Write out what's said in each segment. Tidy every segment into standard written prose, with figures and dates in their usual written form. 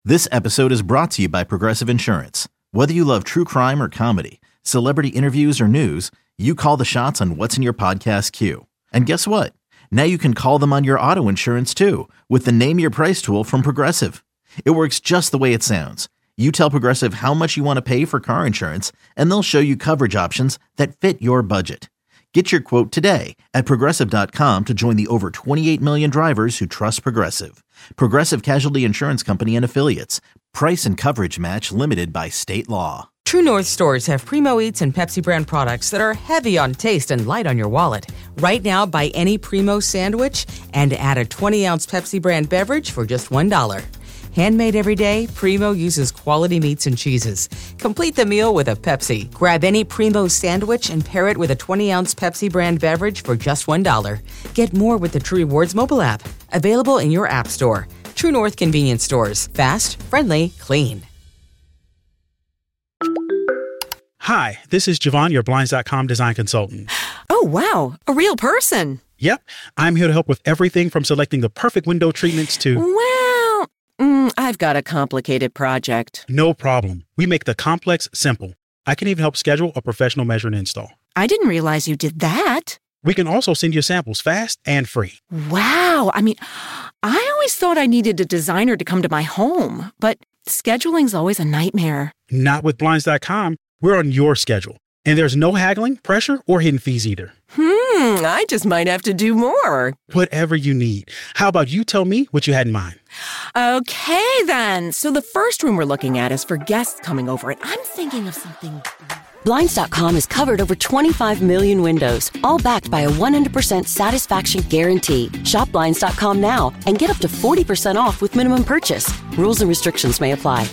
This episode is brought to you by Progressive Insurance. Whether you love true crime or comedy, celebrity interviews or news, you call the shots on what's in your podcast queue. And guess what? Now you can call them on your auto insurance too with the Name Your Price tool from Progressive. It works just the way it sounds. You tell Progressive how much you want to pay for car insurance, and they'll show you coverage options that fit your budget. Get your quote today at Progressive.com to join the over 28 million drivers who trust Progressive. Progressive Casualty Insurance Company and Affiliates. Price and coverage match limited by state law. True North stores have Primo Eats and Pepsi brand products that are heavy on taste and light on your wallet. Right now, buy any Primo sandwich and add a 20-ounce Pepsi brand beverage for just $1. Handmade every day, Primo uses quality meats and cheeses. Complete the meal with a Pepsi. Grab any Primo sandwich and pair it with a 20-ounce Pepsi brand beverage for just $1. Get more with the True Rewards mobile app. Available in your app store. True North convenience stores. Fast, friendly, clean. Hi, this is Javon, your Blinds.com design consultant. Oh, wow. A real person. Yep. I'm here to help with everything from selecting the perfect window treatments to... Well, I've got a complicated project. No problem. We make the complex simple. I can even help schedule a professional measure and install. I didn't realize you did that. We can also send you samples fast and free. Wow. I always thought I needed a designer to come to my home, but scheduling's always a nightmare. Not with Blinds.com. We're on your schedule. And there's no haggling, pressure, or hidden fees either. I just might have to do more. Whatever you need. How about you tell me what you had in mind? Okay, then. So the first room we're looking at is for guests coming over, and I'm thinking of something... Blinds.com has covered over 25 million windows, all backed by a 100% satisfaction guarantee. Shop Blinds.com now and get up to 40% off with minimum purchase. Rules and restrictions may apply.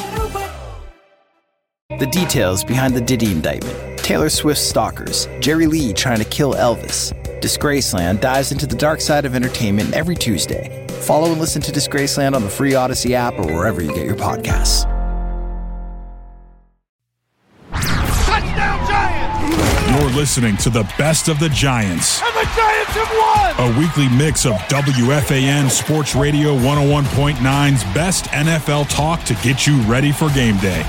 The details behind the Diddy indictment, Taylor Swift's stalkers, Jerry Lee trying to kill Elvis. Disgraceland dives into the dark side of entertainment every Tuesday. Follow and listen to Disgraceland on the free Odyssey app or wherever you get your podcasts. Touchdown Giants! You're listening to the best of the Giants. And the Giants have won! A weekly mix of WFAN Sports Radio 101.9's best NFL talk to get you ready for game day.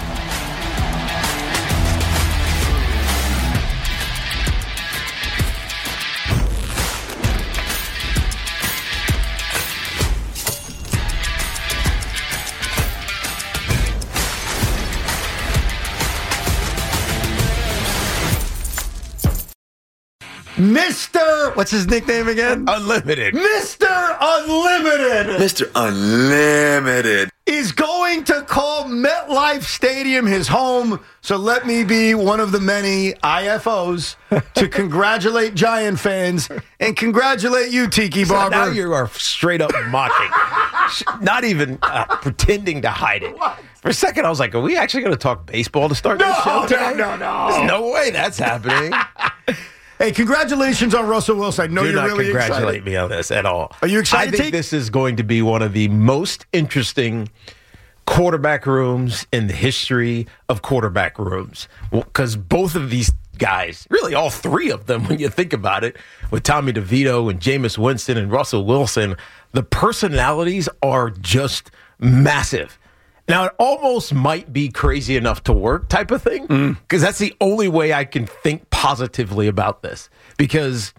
Mr. What's his nickname again? Unlimited. Mr. Unlimited. Mr. Unlimited is going to call MetLife Stadium his home. So let me be one of the many IFOs to congratulate Giant fans and congratulate you, Tiki Barber. So now you are straight up mocking. Not even pretending to hide it. For a second, I was like, are we actually going to talk baseball to start this show today? No. There's no way that's happening. Hey, congratulations on Russell Wilson. I know you're really excited. Do not congratulate me on this at all. Are you excited, I think this is going to be one of the most interesting quarterback rooms in the history of quarterback rooms. Because both of these guys, really all three of them, when you think about it, with Tommy DeVito and Jameis Winston and Russell Wilson, the personalities are just massive. Now, it almost might be crazy enough to work type of thing, because that's the only way I can think positively about this, because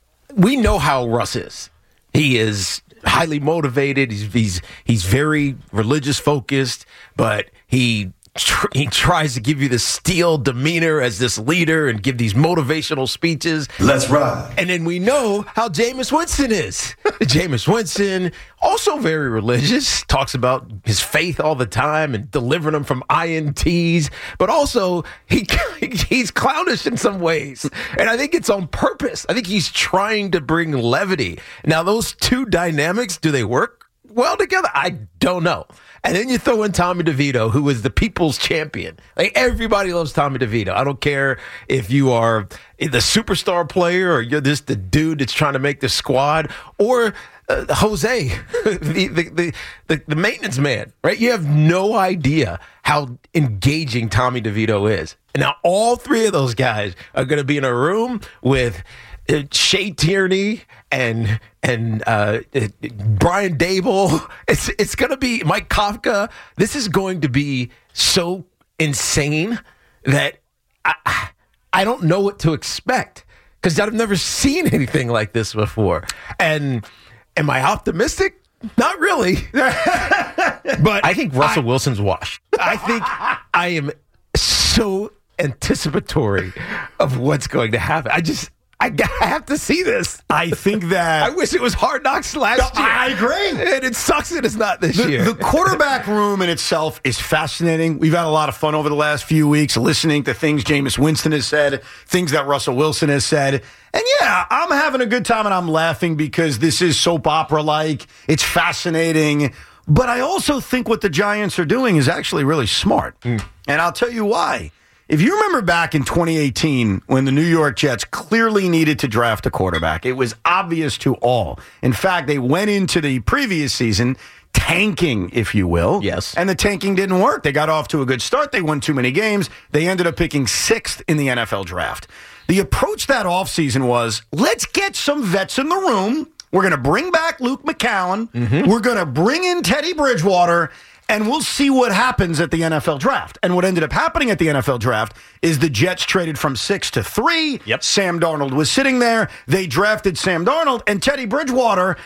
we know how Russ is. He is highly motivated. He's very religious focused, but he tries to give you this steel demeanor as this leader and give these motivational speeches. Let's ride. And then we know how Jameis Winston is. Jameis Winston, also very religious, talks about his faith all the time and delivering them from INTs, but also he's clownish in some ways. And I think it's on purpose. I think he's trying to bring levity. Now, those two dynamics, do they work well together? I don't know. And then you throw in Tommy DeVito, who is the people's champion. Like, everybody loves Tommy DeVito. I don't care if you are the superstar player or you're just the dude that's trying to make the squad, or Jose, the maintenance man, right? You have no idea how engaging Tommy DeVito is. And now all three of those guys are going to be in a room with Shea Tierney and Brian Dable. It's going to be Mike Kafka. This is going to be so insane that I don't know what to expect because I've never seen anything like this before. And am I optimistic? Not really. But I think Russell Wilson's washed. I think I am so anticipatory of what's going to happen. I have to see this. I think that... I wish it was Hard Knocks last year. I agree. And it sucks that it's not this year. The quarterback room in itself is fascinating. We've had a lot of fun over the last few weeks listening to things Jameis Winston has said, things that Russell Wilson has said. And yeah, I'm having a good time and I'm laughing because this is soap opera-like. It's fascinating. But I also think what the Giants are doing is actually really smart. And I'll tell you why. If you remember back in 2018 when the New York Jets clearly needed to draft a quarterback, it was obvious to all. In fact, they went into the previous season tanking, if you will. Yes. And the tanking didn't work. They got off to a good start. They won too many games. They ended up picking 6th in the NFL draft. The approach that offseason was, let's get some vets in the room. We're going to bring back Luke McCown. We're going to bring in Teddy Bridgewater. And we'll see what happens at the NFL draft. And what ended up happening at the NFL draft is the Jets traded from 6 to 3. Yep. Sam Darnold was sitting there. They drafted Sam Darnold. And Teddy Bridgewater,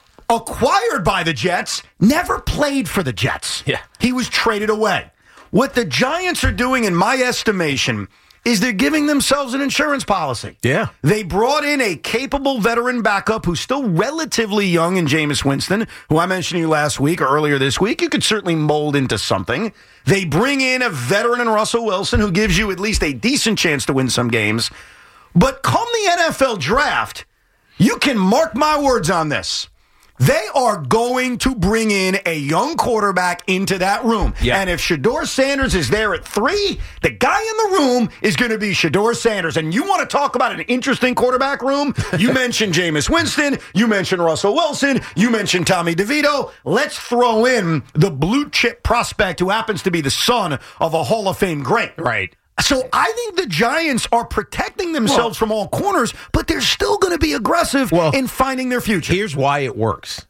acquired by the Jets, never played for the Jets. Yeah. He was traded away. What the Giants are doing, in my estimation, is they're giving themselves an insurance policy. Yeah. They brought in a capable veteran backup who's still relatively young in Jameis Winston, who I mentioned to you last week or earlier this week. You could certainly mold into something. They bring in a veteran in Russell Wilson who gives you at least a decent chance to win some games. But come the NFL draft, you can mark my words on this. They are going to bring in a young quarterback into that room. Yeah. And if Shedeur Sanders is there at 3, the guy in the room is going to be Shedeur Sanders. And you want to talk about an interesting quarterback room? You mentioned Jameis Winston. You mentioned Russell Wilson. You mentioned Tommy DeVito. Let's throw in the blue chip prospect who happens to be the son of a Hall of Fame great. Right. So I think the Giants are protecting themselves from all corners, but they're still going to be aggressive in finding their future. Here's why it works.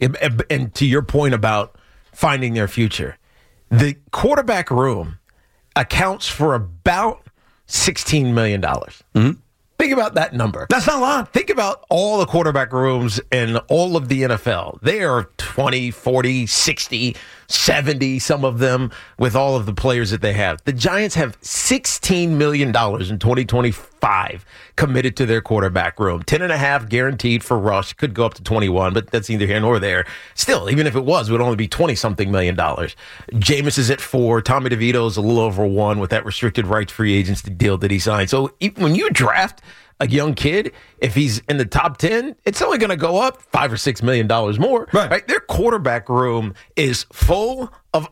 And to your point about finding their future, the quarterback room accounts for about $16 million. Think about that number. That's not a lot. Think about all the quarterback rooms in all of the NFL. They are 20, 40, 60, 70, some of them, with all of the players that they have. The Giants have $16 million in 2025 committed to their quarterback room. 10.5 guaranteed for Rush. Could go up to 21, but that's neither here nor there. Still, even if it was, it would only be $20-something million. Jameis is at 4. Tommy DeVito is a little over 1 with that restricted rights free agency deal that he signed. So when you draft a young kid, if he's in the top 10, it's only going to go up $5 or $6 million more. Right? Their quarterback room is full of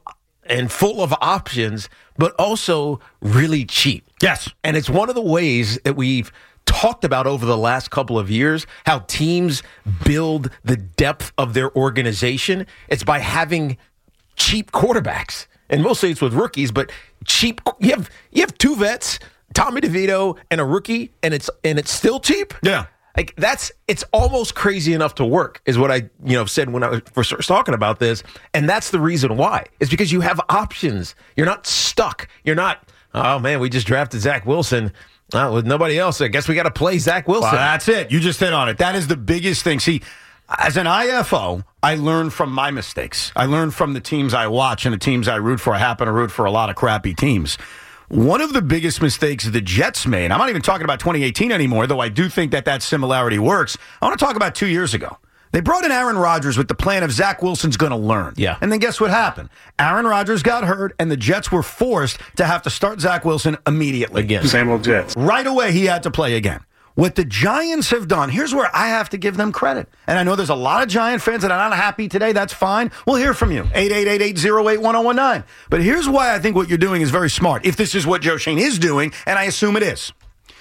options, but also really cheap. Yes. And it's one of the ways that we've talked about over the last couple of years, how teams build the depth of their organization. It's by having cheap quarterbacks. And mostly it's with rookies, but cheap. You have 2 vets, Tommy DeVito and a rookie, and it's still cheap. Yeah, like it's almost crazy enough to work, is what I said when I was first talking about this, and that's the reason why. It's because you have options. You're not stuck. You're not. Oh man, we just drafted Zach Wilson. With nobody else, I guess we got to play Zach Wilson. Well, that's it. You just hit on it. That is the biggest thing. See, as an IFO, I learn from my mistakes. I learn from the teams I watch and the teams I root for. I happen to root for a lot of crappy teams. One of the biggest mistakes the Jets made, I'm not even talking about 2018 anymore, though I do think that similarity works. I want to talk about 2 years ago. They brought in Aaron Rodgers with the plan of Zach Wilson's going to learn. Yeah. And then guess what happened? Aaron Rodgers got hurt, and the Jets were forced to have to start Zach Wilson immediately. Again. Same old Jets. Right away, he had to play again. What the Giants have done, here's where I have to give them credit. And I know there's a lot of Giant fans that are not happy today. That's fine. We'll hear from you. 888-808-1019. But here's why I think what you're doing is very smart, if this is what Joe Schoen is doing, and I assume it is.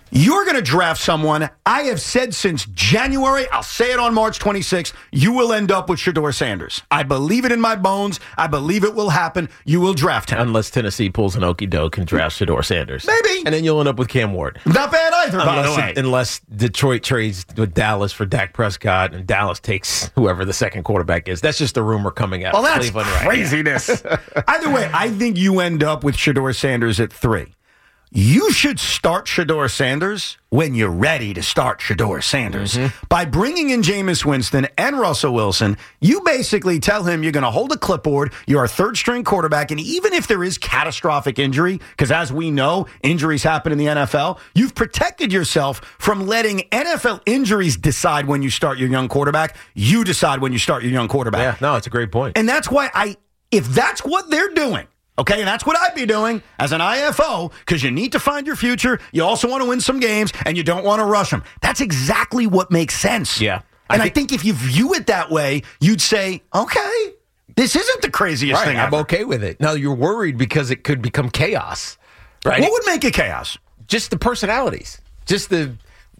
You're going to draft someone. I have said since January, I'll say it on March 26th, you will end up with Shedeur Sanders. I believe it in my bones. I believe it will happen. You will draft him. Unless Tennessee pulls an okie doke and drafts Shedeur Sanders. Maybe. And then you'll end up with Cam Ward. Not bad either, by the way. Unless Detroit trades with Dallas for Dak Prescott and Dallas takes whoever the second quarterback is. That's just a rumor coming out of Cleveland. That's craziness. Either way, I think you end up with Shedeur Sanders at 3. You should start Shedeur Sanders when you're ready to start Shedeur Sanders. By bringing in Jameis Winston and Russell Wilson, you basically tell him you're going to hold a clipboard, you're a third-string quarterback, and even if there is catastrophic injury, because as we know, injuries happen in the NFL, you've protected yourself from letting NFL injuries decide when you start your young quarterback. You decide when you start your young quarterback. Yeah, no, it's a great point. And that's why if that's what they're doing, okay, and that's what I'd be doing as an IFO, because you need to find your future. You also want to win some games, and you don't want to rush them. That's exactly what makes sense. Yeah. I think if you view it that way, you'd say, okay, this isn't the craziest thing ever. I'm okay with it. Now, you're worried because it could become chaos, right? What would make it chaos? Just the personalities. Just the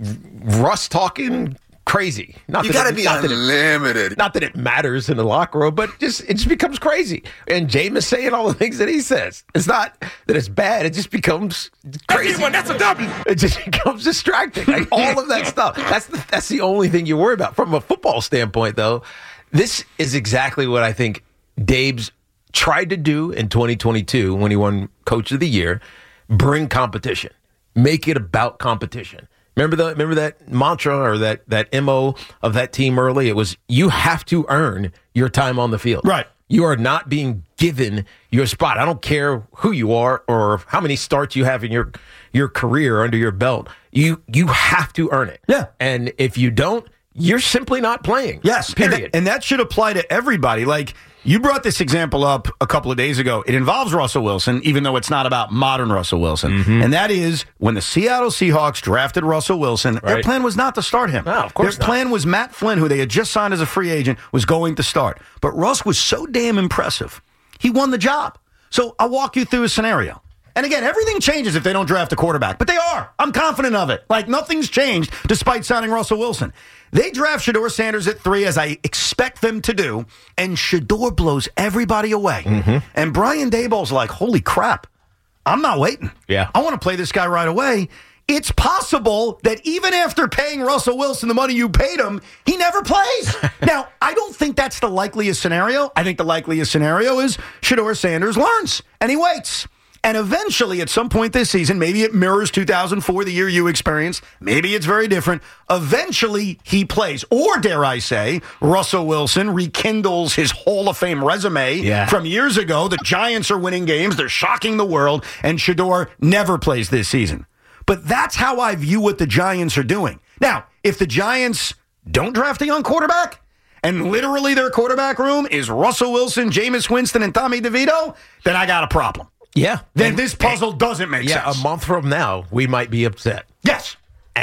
Russ talking crazy. You got to be unlimited. Not that it matters in the locker room, but it just becomes crazy. And Jameis saying all the things that he says. It's not that it's bad. It just becomes crazy. That's a W. It just becomes distracting. Like all of that stuff. That's the only thing you worry about. From a football standpoint, though, this is exactly what I think Dabo's tried to do in 2022 when he won Coach of the Year. Bring competition. Make it about competition. Remember that mantra or that MO of that team early? It was, you have to earn your time on the field. Right. You are not being given your spot. I don't care who you are or how many starts you have in your career under your belt. You have to earn it. Yeah. And if you don't, you're simply not playing. Yes. Period. And that should apply to everybody. Like, you brought this example up a couple of days ago. It involves Russell Wilson, even though it's not about modern Russell Wilson. And that is when the Seattle Seahawks drafted Russell Wilson, their plan was not to start him. No, of course Their plan was Matt Flynn, who they had just signed as a free agent, was going to start. But Russ was so damn impressive. He won the job. So I'll walk you through a scenario. And again, everything changes if they don't draft a quarterback. But they are. I'm confident of it. Like, nothing's changed despite signing Russell Wilson. They draft Shedeur Sanders at 3, as I expect them to do, and Shedeur blows everybody away. And Brian Daboll's like, holy crap, I'm not waiting. Yeah. I want to play this guy right away. It's possible that even after paying Russell Wilson the money you paid him, he never plays. Now, I don't think that's the likeliest scenario. I think the likeliest scenario is Shedeur Sanders learns, and he waits. And eventually, at some point this season, maybe it mirrors 2004, the year you experienced. Maybe it's very different. Eventually, he plays. Or, dare I say, Russell Wilson rekindles his Hall of Fame resume from years ago. The Giants are winning games. They're shocking the world. And Shedeur never plays this season. But that's how I view what the Giants are doing. Now, if the Giants don't draft a young quarterback, and literally their quarterback room is Russell Wilson, Jameis Winston, and Tommy DeVito, then I got a problem. Yeah. Then this puzzle doesn't make sense. Yeah, a month from now, we might be upset. Yes.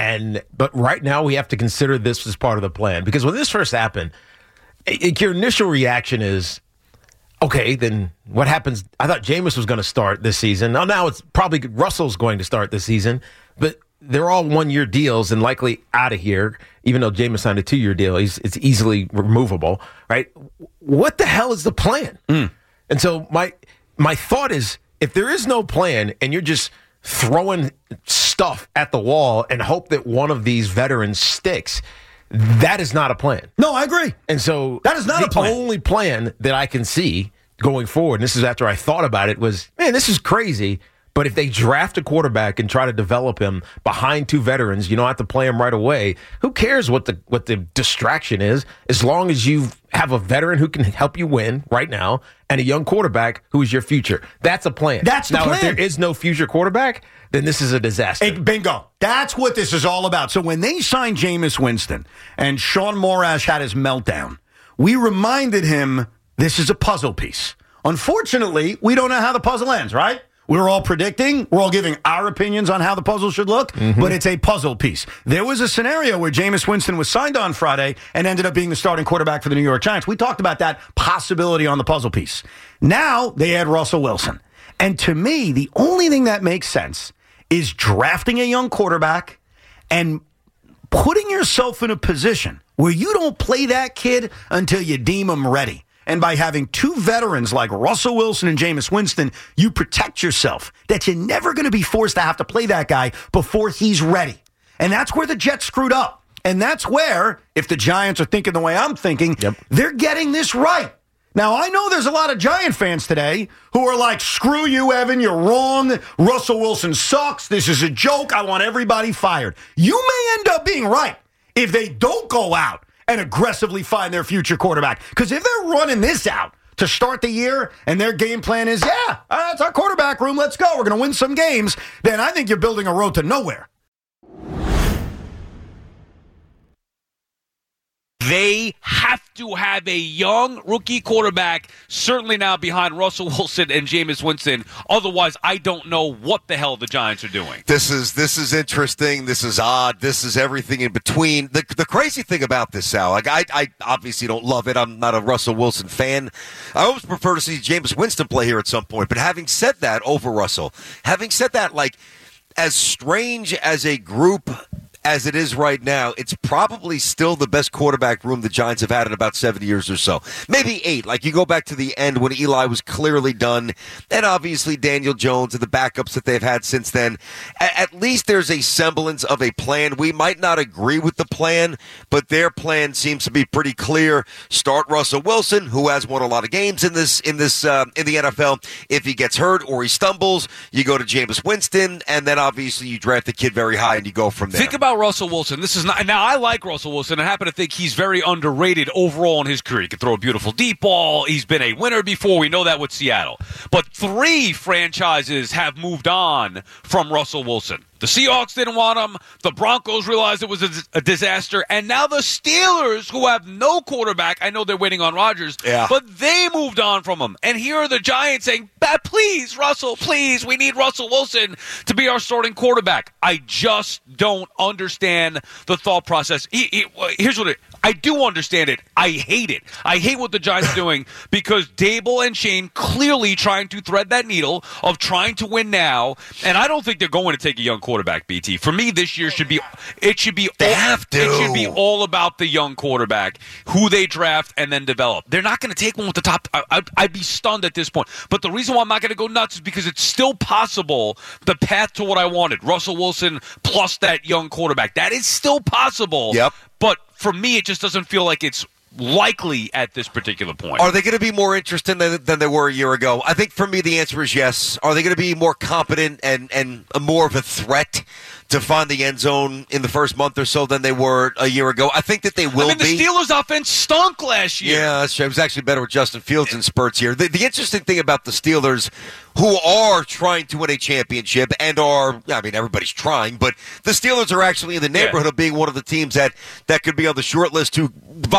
But right now, we have to consider this as part of the plan. Because when this first happened, your initial reaction is, okay, then what happens? I thought Jameis was going to start this season. Now it's probably Russell's going to start this season. But they're all one-year deals and likely out of here, even though Jameis signed a 2-year deal. It's easily removable, right? What the hell is the plan? And so my thought is, if there is no plan and you're just throwing stuff at the wall and hope that one of these veterans sticks, that is not a plan. No, I agree. And so that is not a plan. The only plan that I can see going forward, and this is after I thought about it, was, man, this is crazy. But if they draft a quarterback and try to develop him behind 2 veterans, you don't have to play him right away. Who cares what the distraction is, as long as you have a veteran who can help you win right now and a young quarterback who is your future. That's a plan. That's the plan. Now, if there is no future quarterback, then this is a disaster. Bingo. That's what this is all about. So when they signed Jameis Winston and Sean Morash had his meltdown, we reminded him this is a puzzle piece. Unfortunately, we don't know how the puzzle ends, right? We're all predicting. We're all giving our opinions on how the puzzle should look, but it's a puzzle piece. There was a scenario where Jameis Winston was signed on Friday and ended up being the starting quarterback for the New York Giants. We talked about that possibility on the puzzle piece. Now they add Russell Wilson. And to me, the only thing that makes sense is drafting a young quarterback and putting yourself in a position where you don't play that kid until you deem him ready. And by having two veterans like Russell Wilson and Jameis Winston, you protect yourself that you're never going to be forced to have to play that guy before he's ready. And that's where the Jets screwed up. And that's where, if the Giants are thinking the way I'm thinking, they're getting this right. Now, I know there's a lot of Giant fans today who are like, screw you, Evan, you're wrong. Russell Wilson sucks. This is a joke. I want everybody fired. You may end up being right if they don't go out and aggressively find their future quarterback. Because if they're running this out to start the year and their game plan is, it's our quarterback room, let's go, we're going to win some games, then I think you're building a road to nowhere. They have to have a young rookie quarterback, certainly now behind Russell Wilson and Jameis Winston. Otherwise, I don't know what the hell the Giants are doing. This is interesting. This is odd. This is everything in between. The crazy thing about this, Sal, like I obviously don't love it. I'm not a Russell Wilson fan. I always prefer to see Jameis Winston play here at some point. But having said that, over Russell, like as strange as a group as it is right now, it's probably still the best quarterback room the Giants have had in about 7 years or so. Maybe 8. Like, you go back to the end when Eli was clearly done, and obviously Daniel Jones and the backups that they've had since then. At least there's a semblance of a plan. We might not agree with the plan, but their plan seems to be pretty clear. Start Russell Wilson, who has won a lot of games in the NFL. If he gets hurt or he stumbles, you go to Jameis Winston, and then obviously you draft the kid very high and you go from there. Think about Russell Wilson. This is not. Now, I like Russell Wilson. I happen to think he's very underrated overall in his career. He can throw a beautiful deep ball. He's been a winner before. We know that with Seattle. But 3 franchises have moved on from Russell Wilson. The Seahawks didn't want him. The Broncos realized it was a disaster. And now the Steelers, who have no quarterback, I know they're waiting on Rodgers, but they moved on from him. And here are the Giants saying, please, Russell, please, we need Russell Wilson to be our starting quarterback. I just don't understand the thought process. Here's what I do understand it. I hate it. I hate what the Giants are doing because Dable and Shane clearly trying to thread that needle of trying to win now. And I don't think they're going to take a young quarterback, BT. For me, this year should be all about the young quarterback, who they draft and then develop. They're not going to take one with the top. I'd be stunned at this point. But the reason why I'm not going to go nuts is because it's still possible the path to what I wanted, Russell Wilson plus that young quarterback. That is still possible. Yep. But for me, it just doesn't feel like it's likely at this particular point. Are they going to be more interesting than they were a year ago? I think for me the answer is yes. Are they going to be more competent and more of a threat to find the end zone in the first month or so than they were a year ago? I think that they will be. The Steelers' offense stunk last year. Yeah, that's true. It was actually better with Justin Fields in spurts here. The interesting thing about the Steelers, who are trying to win a championship and everybody's trying, but the Steelers are actually in the neighborhood of being one of the teams that could be on the short list to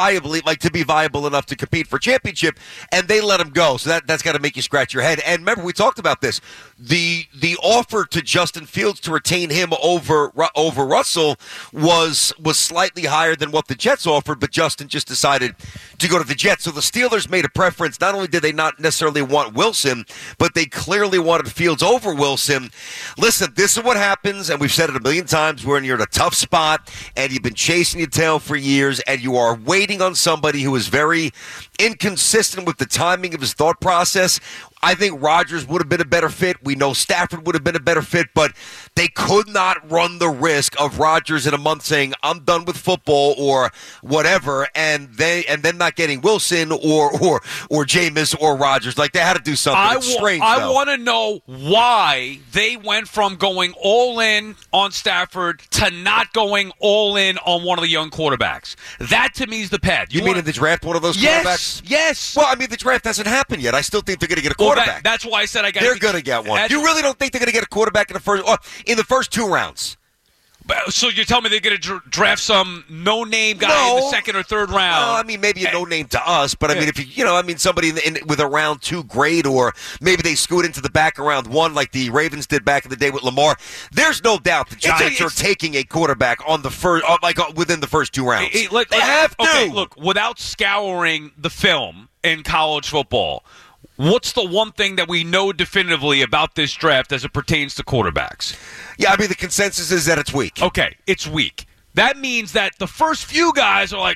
be viable enough to compete for championship, and they let them go. So that's got to make you scratch your head. And remember, we talked about this. The offer to Justin Fields to retain him over Russell was slightly higher than what the Jets offered, but Justin just decided to go to the Jets. So the Steelers made a preference. Not only did they not necessarily want Wilson, but they clearly wanted Fields over Wilson. Listen, this is what happens, and we've said it a million times, when you're in a tough spot and you've been chasing your tail for years and you are waiting on somebody who is very inconsistent with the timing of his thought process. I think Rodgers would have been a better fit. We know Stafford would have been a better fit, but they could not run the risk of Rodgers in a month saying, I'm done with football or whatever, and then not getting Wilson or Jameis or Rodgers. Like, they had to do something. It's strange, I want to know why they went from going all in on Stafford to not going all in on one of the young quarterbacks. That, to me, is the path. You mean in the draft, one of those quarterbacks? Yes. Well, the draft hasn't happened yet. I still think they're going to get a quarterback. That's why I said they're going to get one. You really don't think they're going to get a quarterback in the first 2 rounds? So you're telling me they're going to draft some no-name guy in the second or third round? No, maybe a no-name to us, but if somebody with a round 2 grade, or maybe they scoot into the back around 1 like the Ravens did back in the day with Lamar. There's no doubt the Giants are taking a quarterback on the first, within the first 2 rounds. They have to. Okay, look, without scouring the film in college football, what's the one thing that we know definitively about this draft as it pertains to quarterbacks? Yeah, I mean, the consensus is that it's weak. Okay, it's weak. That means that the first few guys are like,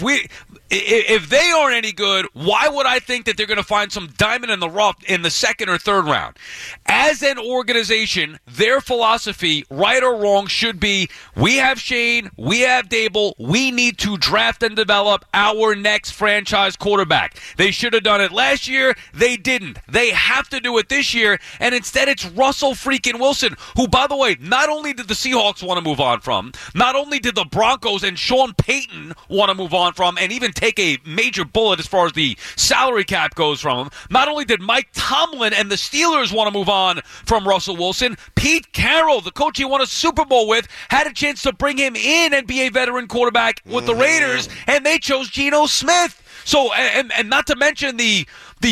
if they aren't any good, why would I think that they're going to find some diamond in the rough in the second or third round? As an organization, their philosophy, right or wrong, should be, we have Shane, we have Dable, we need to draft and develop our next franchise quarterback. They should have done it last year. They didn't. They have to do it this year, and instead it's Russell freaking Wilson, who, by the way, not only did the Seahawks want to move on from, not only did the Broncos and Sean Payton want to move on from and even take a major bullet as far as the salary cap goes from him, not only did Mike Tomlin and the Steelers want to move on from Russell Wilson, Pete Carroll, the coach he won a Super Bowl with, had a chance to bring him in and be a veteran quarterback with the Raiders, and they chose Geno Smith. So, and not to mention the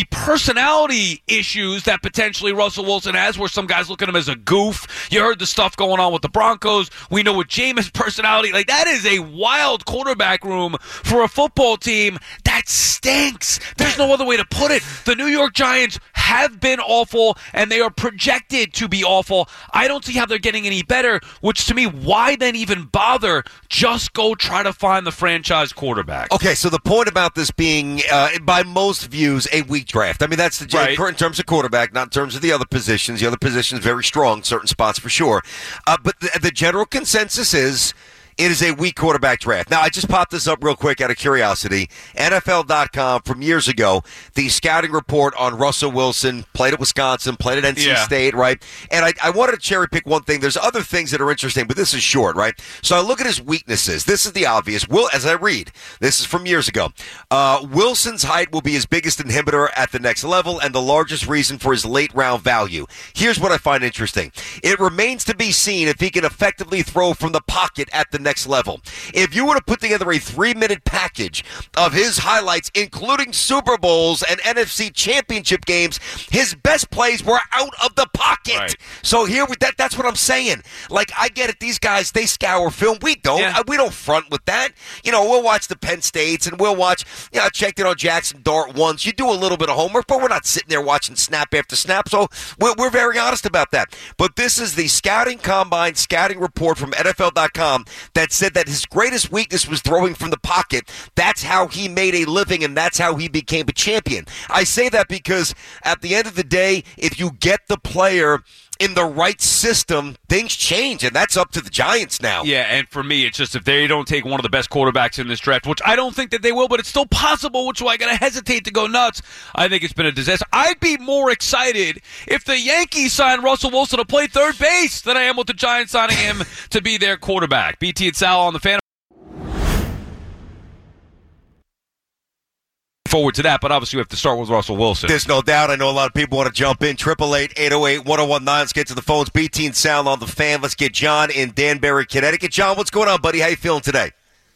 personality issues that potentially Russell Wilson has, where some guys look at him as a goof. You heard the stuff going on with the Broncos. We know with Jameis' personality. Like, that is a wild quarterback room for a football team that stinks. There's no other way to put it. The New York Giants have been awful, and they are projected to be awful. I don't see how they're getting any better, which to me, why then even bother? Just go try to find the franchise quarterback. Okay, so the point about this being, by most views, a weak draft. I mean, that's the right in terms of quarterback, not in terms of the other positions. The other positions very strong, certain spots for sure. But the general consensus is it is a weak quarterback draft. Now, I just popped this up real quick out of curiosity. NFL.com from years ago, the scouting report on Russell Wilson, played at Wisconsin, played at NC State, right? And I wanted to cherry pick one thing. There's other things that are interesting, but this is short, right? So I look at his weaknesses. This is the obvious. As I read, this is from years ago. Wilson's height will be his biggest inhibitor at the next level and the largest reason for his late round value. Here's what I find interesting. It remains to be seen if he can effectively throw from the pocket at the next level. If you were to put together a 3-minute package of his highlights, including Super Bowls and NFC championship games, his best plays were out of the pocket. Right. So here, that's what I'm saying. Like, I get it. These guys, they scour film. We don't. Yeah. We don't front with that. You know, we'll watch the Penn States and we'll watch, I checked it on Jackson Dart once. You do a little bit of homework, but we're not sitting there watching snap after snap. So we're very honest about that. But this is the scouting combine scouting report from NFL.com that said that his greatest weakness was throwing from the pocket. That's how he made a living, and that's how he became a champion. I say that because at the end of the day, if you get the player in the right system, things change, and that's up to the Giants now. Yeah, and for me, it's just if they don't take one of the best quarterbacks in this draft, which I don't think that they will, but it's still possible, which is why I got to hesitate to go nuts. I think it's been a disaster. I'd be more excited if the Yankees signed Russell Wilson to play third base than I am with the Giants signing him to be their quarterback. BT and Sal on the Fan. Forward to that, but obviously we have to start with Russell Wilson. There's no doubt. I know a lot of people want to jump in. 888-808-1019. Let's get to the phones. BT and Sal on the Fan. Let's get John in Danbury, Connecticut. John, what's going on, buddy? How you feeling today?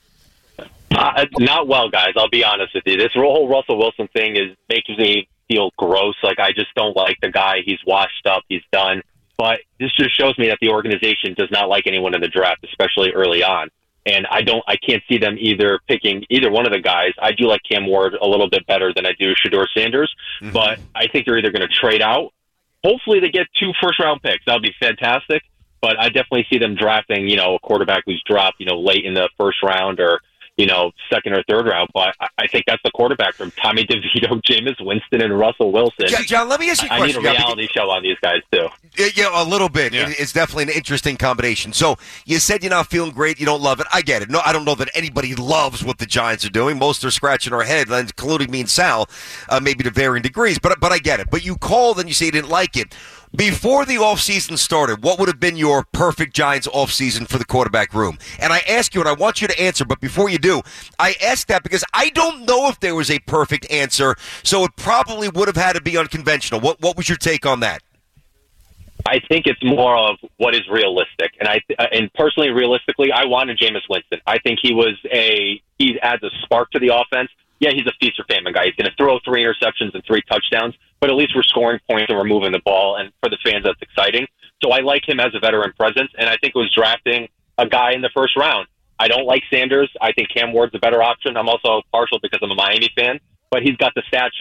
Not well, guys. I'll be honest with you. This whole Russell Wilson thing is making me feel gross. Like, I just don't like the guy. He's washed up. He's done. But this just shows me that the organization does not like anyone in the draft, especially early on. And I can't see them either picking either one of the guys. I do like Cam Ward a little bit better than I do Shedeur Sanders, but I think they're either going to trade out. Hopefully they get 2 first-round picks. That would be fantastic. But I definitely see them drafting, a quarterback who's dropped, late in the first round or, second or third round. But I think that's the quarterback from Tommy DeVito, Jameis Winston, and Russell Wilson. John, let me ask you a question. I need a reality show on these guys, too. Yeah, a little bit. Yeah. It's definitely an interesting combination. So you said you're not feeling great. You don't love it. I get it. No, I don't know that anybody loves what the Giants are doing. Most are scratching our head, including me and Sal, maybe to varying degrees. But I get it. But you called and you say you didn't like it. Before the offseason started, what would have been your perfect Giants offseason for the quarterback room? And I ask you, and I want you to answer, but before you do, I ask that because I don't know if there was a perfect answer, so it probably would have had to be unconventional. What was your take on that? I think it's more of what is realistic. And personally, realistically, I wanted Jameis Winston. I think he adds a spark to the offense. Yeah, he's a feast or famine guy. He's going to throw 3 interceptions and 3 touchdowns, but at least we're scoring points and we're moving the ball, and for the fans, that's exciting. So I like him as a veteran presence, and I think it was drafting a guy in the first round. I don't like Sanders. I think Cam Ward's a better option. I'm also partial because I'm a Miami fan, but he's got the stature.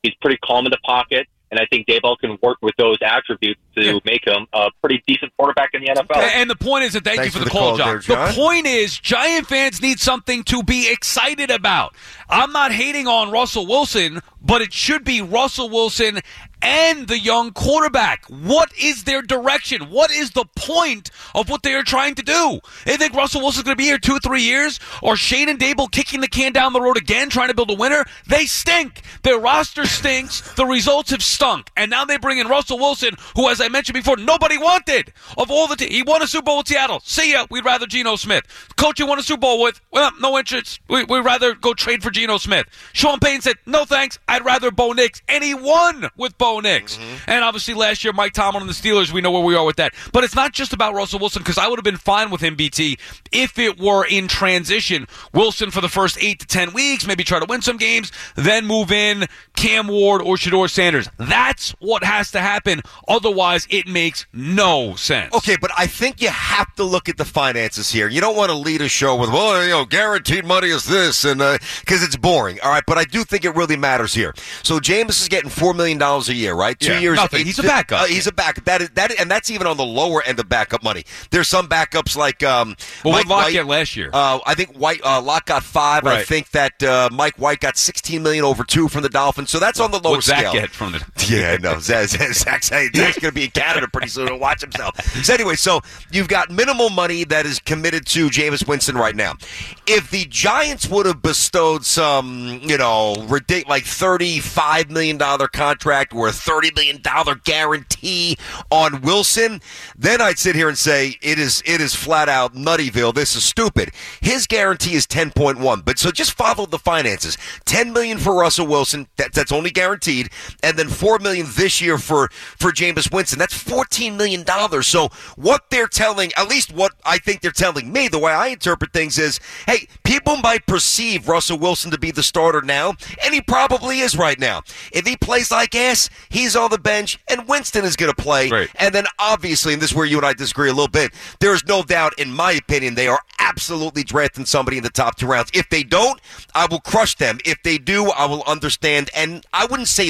He's pretty calm in the pocket. And I think Daboll can work with those attributes to make him a pretty decent quarterback in the NFL. And the point is, and thank you for the call, John. The point is, Giant fans need something to be excited about. I'm not hating on Russell Wilson, but it should be Russell Wilson and the young quarterback. What is their direction? What is the point of what they are trying to do? They think Russell Wilson's going to be here 2-3 years? Or Shane and Daboll kicking the can down the road again, trying to build a winner? They stink. Their roster stinks. The results have stunk. And now they bring in Russell Wilson, who, as I mentioned before, nobody wanted. Of all the he won a Super Bowl with Seattle. See ya. We'd rather Geno Smith. Coach you won a Super Bowl with, well, no interest. We'd rather go trade for Geno Smith. Sean Payton said, no thanks. I'd rather Bo Nix. And he won with Bo Nix. And obviously last year, Mike Tomlin and the Steelers, we know where we are with that. But it's not just about Russell Wilson, because I would have been fine with him, BT, if it were in transition. Wilson for the first 8 to 10 weeks, maybe try to win some games, then move in Cam Ward or Shedeur Sanders. That's what has to happen. Otherwise, it makes no sense. Okay, but I think you have to look at the finances here. You don't want to lead a show with, well, guaranteed money is this, and because it's boring. All right, but I do think it really matters here. So Jameis is getting $4 million a year, right? 2 years. Nothing. He's a backup. He's a backup. And that's even on the lower end of backup money. There's some backups like what did Locke get last year? I think Locke got 5. Right. I think that Mike White got $16 million over 2 from the Dolphins. So that's on the lower scale. What's Zach get from the? Yeah, no. Zach's going to be in Canada pretty soon to watch himself. So anyway, so you've got minimal money that is committed to Jameis Winston right now. If the Giants would have bestowed some, ridiculous, like $35 million contract or a $30 million guarantee on Wilson, then I'd sit here and say it is flat out Nuttyville. This is stupid. His guarantee is 10.1. But so just follow the finances. $10 million for Russell Wilson. That's only guaranteed, and then $4 million this year for Jameis Winston. That's $14 million. So what they're telling, at least what I think they're telling me, the way I interpret things is, hey, people might perceive Russell Wilson to be the starter now, and he probably is right now. If he plays like ass, he's on the bench, and Winston is going to play. Right. And then obviously, and this is where you and I disagree a little bit, there is no doubt, in my opinion, they are absolutely drafting somebody in the top 2 rounds. If they don't, I will crush them. If they do, I will understand, and I wouldn't say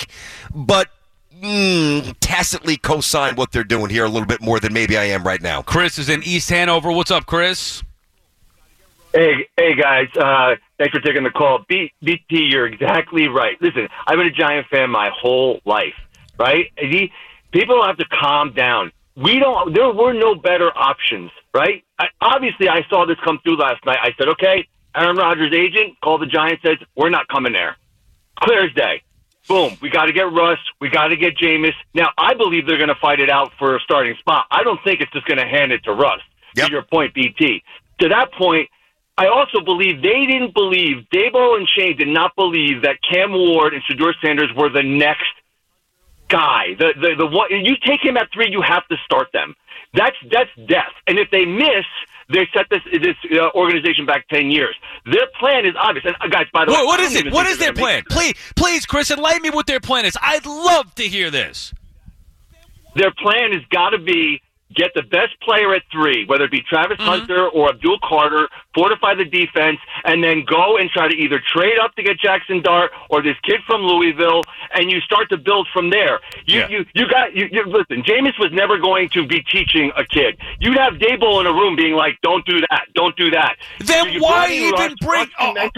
but tacitly co-sign what they're doing here a little bit more than maybe I am right now. Chris is in East Hanover. What's up, Chris? Hey guys. Thanks for taking the call. BT, you're exactly right. Listen, I've been a Giant fan my whole life, right? People have to calm down. There were no better options, right? Obviously, I saw this come through last night. I said, okay, Aaron Rodgers' agent called the Giants, says, we're not coming there. Clear as day. Boom. We got to get Russ. We got to get Jameis. Now, I believe they're going to fight it out for a starting spot. I don't think it's just going to hand it to Russ, to your point, BT. To that point, I also believe Daboll and Shane did not believe that Cam Ward and Shedeur Sanders were the next guy. The one, you take him at 3, you have to start them. That's death. And if they miss, they set this organization back 10 years. Their plan is obvious. And guys, by the way, what is it? What is their plan? Please, Chris, enlighten me what their plan is. I'd love to hear this. Their plan has got to be get the best player at 3, whether it be Travis Hunter or Abdul Carter, fortify the defense, and then go and try to either trade up to get Jackson Dart or this kid from Louisville, and you start to build from there. Listen, Jameis was never going to be teaching a kid. You'd have Daboll in a room being like, don't do that, don't do that. Then why even bring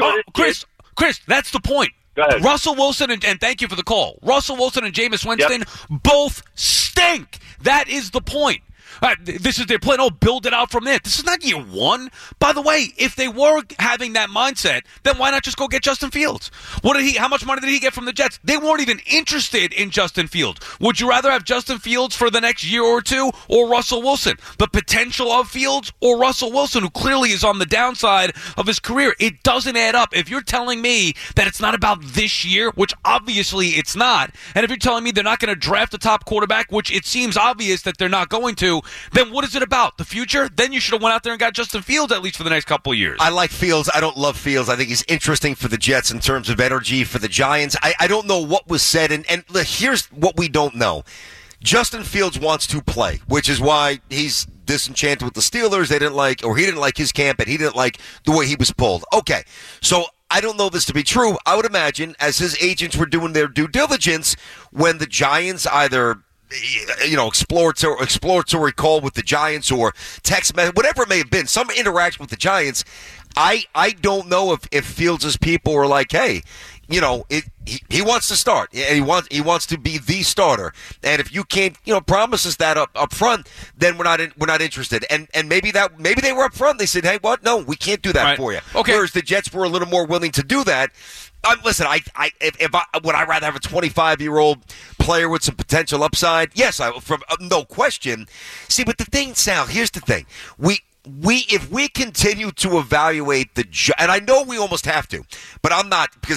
Chris, that's the point. Russell Wilson, and thank you for the call. Russell Wilson and Jameis Winston both stink. That is the point. This is their plan. Oh, build it out from there. This is not year 1. By the way, if they were having that mindset, then why not just go get Justin Fields? How much money did he get from the Jets? They weren't even interested in Justin Fields. Would you rather have Justin Fields for the next year or 2 or Russell Wilson? The potential of Fields or Russell Wilson, who clearly is on the downside of his career? It doesn't add up. If you're telling me that it's not about this year, which obviously it's not, and if you're telling me they're not going to draft a top quarterback, which it seems obvious that they're not going to, then what is it about? The future? Then you should have went out there and got Justin Fields at least for the next couple of years. I like Fields. I don't love Fields. I think he's interesting for the Jets in terms of energy for the Giants. I don't know what was said, and here's what we don't know. Justin Fields wants to play, which is why he's disenchanted with the Steelers. He didn't like his camp, and he didn't like the way he was pulled. Okay, so I don't know this to be true. I would imagine, as his agents were doing their due diligence, when the Giants either exploratory call with the Giants or text message, whatever it may have been, some interaction with the Giants, I don't know if Fields' people were like, hey, he wants to start, and he wants to be the starter. And if you can't, promise us that up front, then we're not interested. And maybe they were up front. They said, hey, what? No, we can't do that for you. Okay. Whereas the Jets were a little more willing to do that. Listen, would I rather have a 25-year-old player with some potential upside? Yes, no question. See, but the thing, Sal, here's the thing. If we continue to evaluate and I know we almost have to, but I'm not because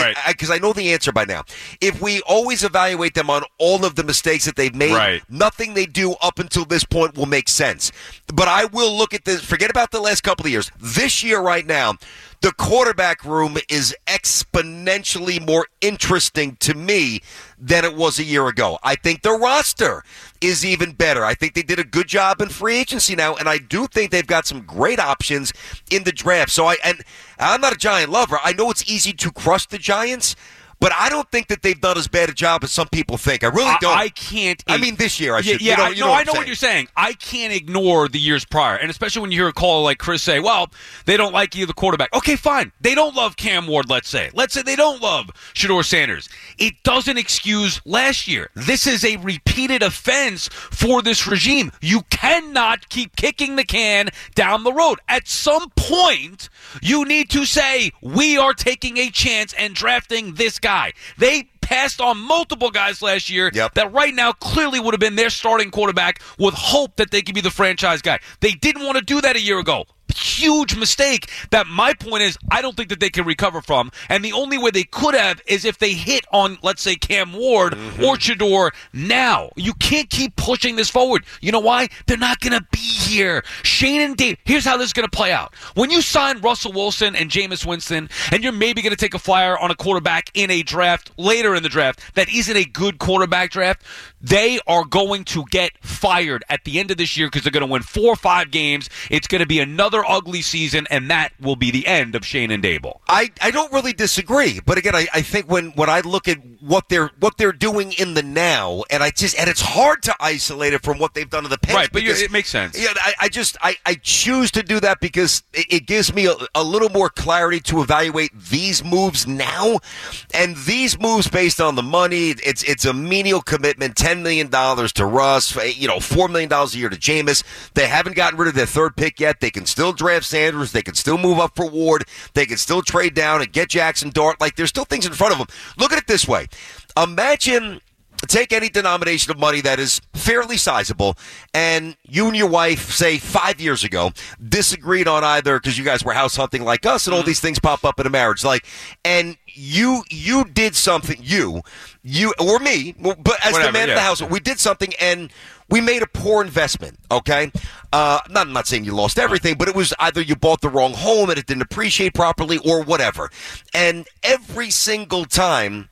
I know the answer by now. If we always evaluate them on all of the mistakes that they've made, nothing they do up until this point will make sense. But I will look at this. Forget about the last couple of years. This year, right now, the quarterback room is exponentially more interesting to me than it was a year ago. I think the roster is even better. I think they did a good job in free agency now, and I do think they've got some great options in the draft. So I'm not a Giant lover. I know it's easy to crush the Giants, but I don't think that they've done as bad a job as some people think. I really don't. I can't. I mean, this year, I should. Yeah, I know what you're saying. I can't ignore the years prior, and especially when you hear a caller like Chris say, well, they don't like either quarterback. Okay, fine. They don't love Cam Ward, let's say. Let's say they don't love Shedeur Sanders. It doesn't excuse last year. This is a repeated offense for this regime. You cannot keep kicking the can down the road. At some point, you need to say, we are taking a chance and drafting this guy. They passed on multiple guys last year that right now clearly would have been their starting quarterback with hope that they could be the franchise guy. They didn't want to do that a year ago. Huge mistake that my point is I don't think that they can recover from. And the only way they could have is if they hit on, let's say, Cam Ward or Shedeur now. You can't keep pushing this forward. You know why? They're not going to be here. Shane and Dave, here's how this is going to play out. When you sign Russell Wilson and Jameis Winston, and you're maybe going to take a flyer on a quarterback in a draft later in the draft that isn't a good quarterback draft, they are going to get fired at the end of this year because they're going to win 4 or 5 games. It's going to be another ugly season, and that will be the end of Shane and Dable. I don't really disagree, but again, I think when I look at what they're doing in the now, and it's hard to isolate it from what they've done in the past. Right, but it makes sense. Yeah, I choose to do that because it gives me a little more clarity to evaluate these moves now, and these moves based on the money. It's a menial commitment, $10 million to Russ, $4 million a year to Jameis. They haven't gotten rid of their third pick yet. They can still draft Sanders. They can still move up for Ward. They can still trade down and get Jackson Dart. Like, there's still things in front of them. Look at it this way. Imagine, take any denomination of money that is fairly sizable, and you and your wife, say 5 years ago, disagreed on either, because you guys were house hunting like us, and all these things pop up in a marriage. And you did something, you or me, but as the man of the house, we did something, and we made a poor investment, okay? I'm not saying you lost everything, but it was either you bought the wrong home and it didn't appreciate properly or whatever. And every single time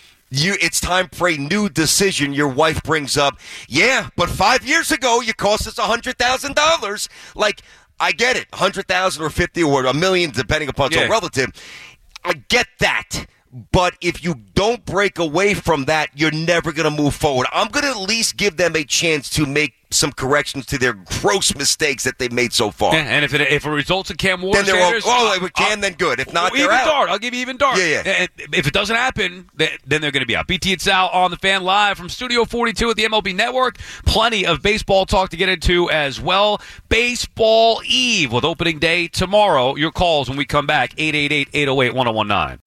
it's time for a new decision, your wife brings up, yeah, but 5 years ago you cost us $100,000. Like, I get it, 100,000 or 50 or $1 million, depending upon some relative. I get that. But if you don't break away from that, you're never going to move forward. I'm going to at least give them a chance to make some corrections to their gross mistakes that they've made so far. Yeah, and if it results in Cam Ward, then they're then good. If not, they're out. Dart. I'll give you even Dart. Yeah. And if it doesn't happen, then they're going to be out. BT and Sal on the Fan live from Studio 42 at the MLB Network. Plenty of baseball talk to get into as well. Baseball Eve with opening day tomorrow. Your calls when we come back, 888-808-1019.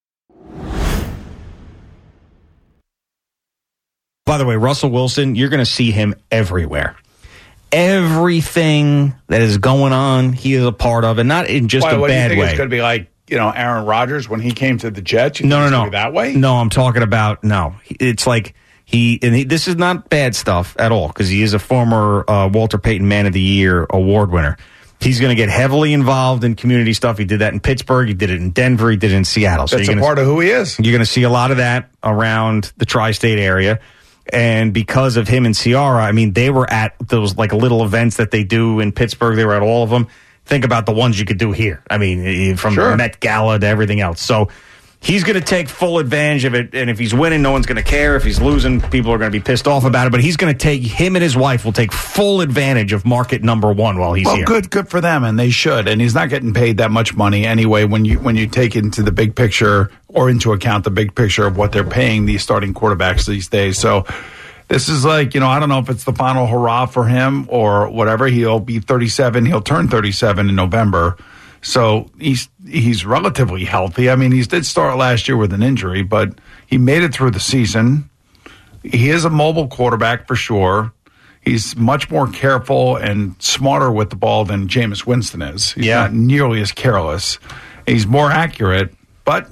By the way, Russell Wilson, you're going to see him everywhere. Everything that is going on, he is a part of, and not in just a bad way. Do you think it's going to be like, Aaron Rodgers when he came to the Jets? No. That way? No, I'm talking about, no. It's like this is not bad stuff at all, because he is a former Walter Payton Man of the Year award winner. He's going to get heavily involved in community stuff. He did that in Pittsburgh. He did it in Denver. He did it in Seattle. That's a part of who he is. You're going to see a lot of that around the tri-state area. And because of him and Ciara, I mean, they were at those like little events that they do in Pittsburgh. They were at all of them. think about the ones you could do here. I mean, from the Met Gala to everything else. So he's going to take full advantage of it, and if he's winning, no one's going to care. If he's losing, people are going to be pissed off about it. But he's going to take, him and his wife will take full advantage of market number one while he's here. Well, good for them, and they should. And he's not getting paid that much money anyway when you take into the big picture or into account the big picture of what they're paying these starting quarterbacks these days. So this is like, I don't know if it's the final hurrah for him or whatever. He'll be 37. He'll turn 37 in November. So he's relatively healthy. I mean, he did start last year with an injury, but he made it through the season. He is a mobile quarterback for sure. He's much more careful and smarter with the ball than Jameis Winston is. He's not nearly as careless. He's more accurate, but,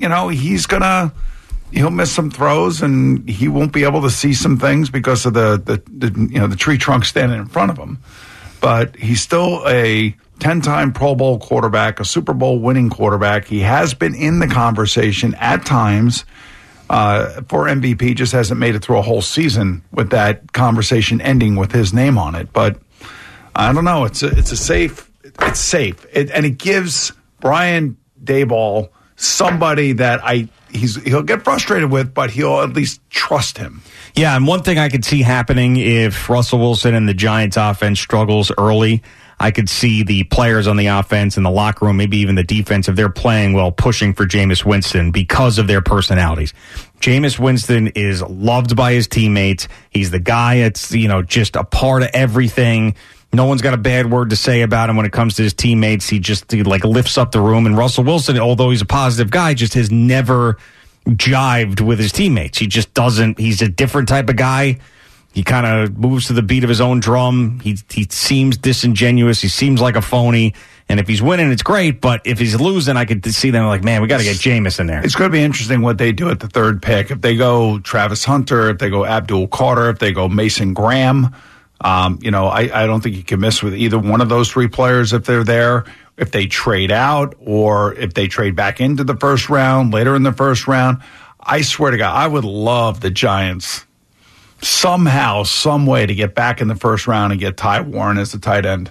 he'll miss some throws and he won't be able to see some things because of the tree trunk standing in front of him. But he's still a 10-time Pro Bowl quarterback, a Super Bowl winning quarterback. He has been in the conversation at times for MVP, just hasn't made it through a whole season with that conversation ending with his name on it. But I don't know. It's safe. And it gives Brian Daboll somebody that he'll get frustrated with, but he'll at least trust him. Yeah, and one thing I could see happening if Russell Wilson and the Giants offense struggles early, I could see the players on the offense in the locker room, maybe even the defense, if they're playing well, pushing for Jameis Winston because of their personalities. Jameis Winston is loved by his teammates. He's the guy that's, just a part of everything. No one's got a bad word to say about him when it comes to his teammates. He lifts up the room. And Russell Wilson, although he's a positive guy, just has never jived with his teammates. He just doesn't. He's a different type of guy. He kind of moves to the beat of his own drum. He seems disingenuous. He seems like a phony. And if he's winning, it's great. But if he's losing, I could see them like, man, we got to get Jameis in there. It's going to be interesting what they do at the third pick. If they go Travis Hunter, if they go Abdul Carter, if they go Mason Graham, I don't think you can miss with either one of those three players if they're there. If they trade out or if they trade back into the first round, later in the first round, I swear to God, I would love the Giants somehow, some way to get back in the first round and get Ty Warren as the tight end.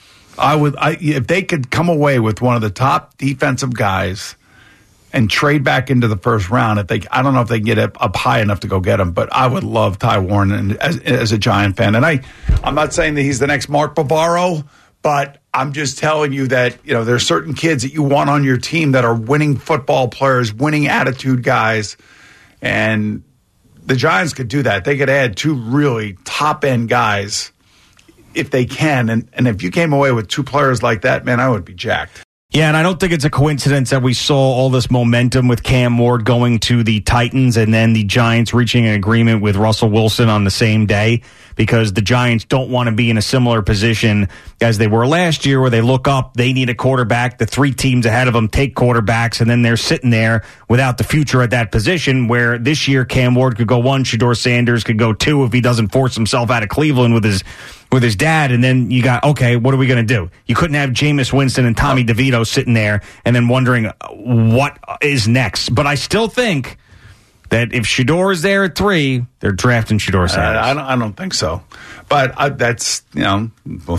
If they could come away with one of the top defensive guys and trade back into the first round, I don't know if they can get up high enough to go get him, but I would love Ty Warren as a Giant fan. And I'm not saying that he's the next Mark Bavaro, but I'm just telling you that, there's certain kids that you want on your team that are winning football players, winning attitude guys, and the Giants could do that. They could add two really top-end guys if they can. And if you came away with two players like that, man, I would be jacked. Yeah, and I don't think it's a coincidence that we saw all this momentum with Cam Ward going to the Titans and then the Giants reaching an agreement with Russell Wilson on the same day, because the Giants don't want to be in a similar position as they were last year where they look up, they need a quarterback, the three teams ahead of them take quarterbacks, and then they're sitting there without the future at that position, where this year Cam Ward could go one, Shedeur Sanders could go two if he doesn't force himself out of Cleveland with his dad, and then you got, okay, what are we going to do? You couldn't have Jameis Winston and Tommy DeVito sitting there and then wondering what is next. But I still think that if Shedeur is there at 3, they're drafting Shedeur Sanders. I don't think so. But that's, time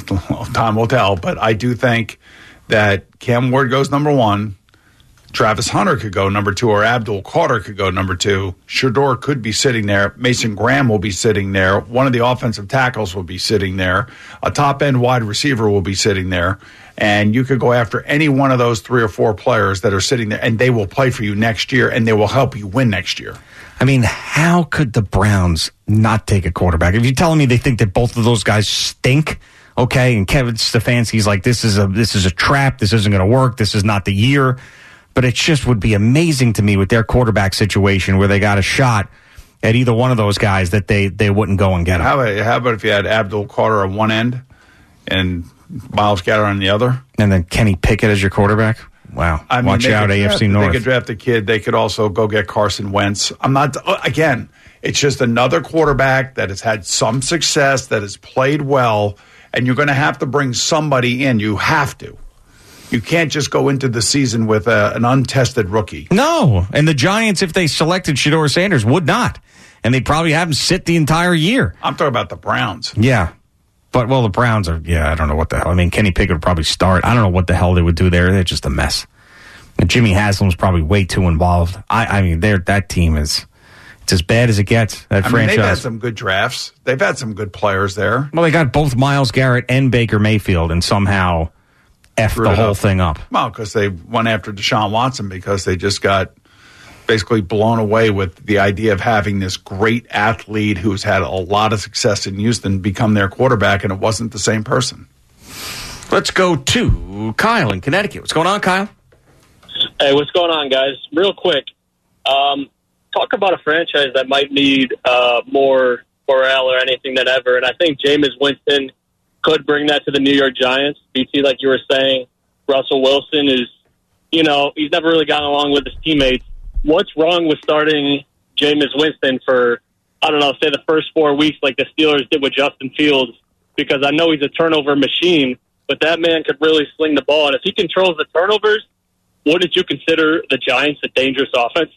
will tell. But I do think that Cam Ward goes number 1. Travis Hunter could go number 2, or Abdul Carter could go number 2. Shedeur could be sitting there. Mason Graham will be sitting there. One of the offensive tackles will be sitting there. A top-end wide receiver will be sitting there. And you could go after any one of those 3 or 4 players that are sitting there, and they will play for you next year, and they will help you win next year. I mean, how could the Browns not take a quarterback? If you're telling me they think that both of those guys stink, okay, and Kevin Stefanski's like, this is a trap, this isn't going to work, this is not the year. But it just would be amazing to me with their quarterback situation where they got a shot at either one of those guys that they wouldn't go and get him. How about if you had Abdul Carter on one end and Myles Garrett on the other? And then Kenny Pickett as your quarterback? Wow. Watch out, AFC North. They could draft a kid. They could also go get Carson Wentz. Again, it's just another quarterback that has had some success, that has played well, and you're going to have to bring somebody in. You have to. You can't just go into the season with an untested rookie. No, and the Giants, if they selected Shedeur Sanders, would not. And they'd probably have him sit the entire year. I'm talking about the Browns. Yeah. But, well, the Browns are, I don't know what the hell. I mean, Kenny Pickett would probably start. I don't know what the hell they would do there. They're just a mess. And Jimmy Haslam's probably way too involved. I mean, that team is, it's as bad as it gets, that franchise. They've had some good drafts. They've had some good players there. Well, they got both Myles Garrett and Baker Mayfield and somehow effed the whole thing up. Well, because they went after Deshaun Watson because they just got basically blown away with the idea of having this great athlete who's had a lot of success in Houston become their quarterback, and it wasn't the same person. Let's go to Kyle in Connecticut. What's going on, Kyle? Hey, what's going on, guys? Real quick, talk about a franchise that might need more morale or anything than ever, and I think Jameis Winston could bring that to the New York Giants. BT, like you were saying, Russell Wilson is, he's never really gotten along with his teammates. What's wrong with starting Jameis Winston for, I don't know, say the first 4 weeks like the Steelers did with Justin Fields? Because I know he's a turnover machine, but that man could really sling the ball. And if he controls the turnovers, wouldn't you consider the Giants a dangerous offense?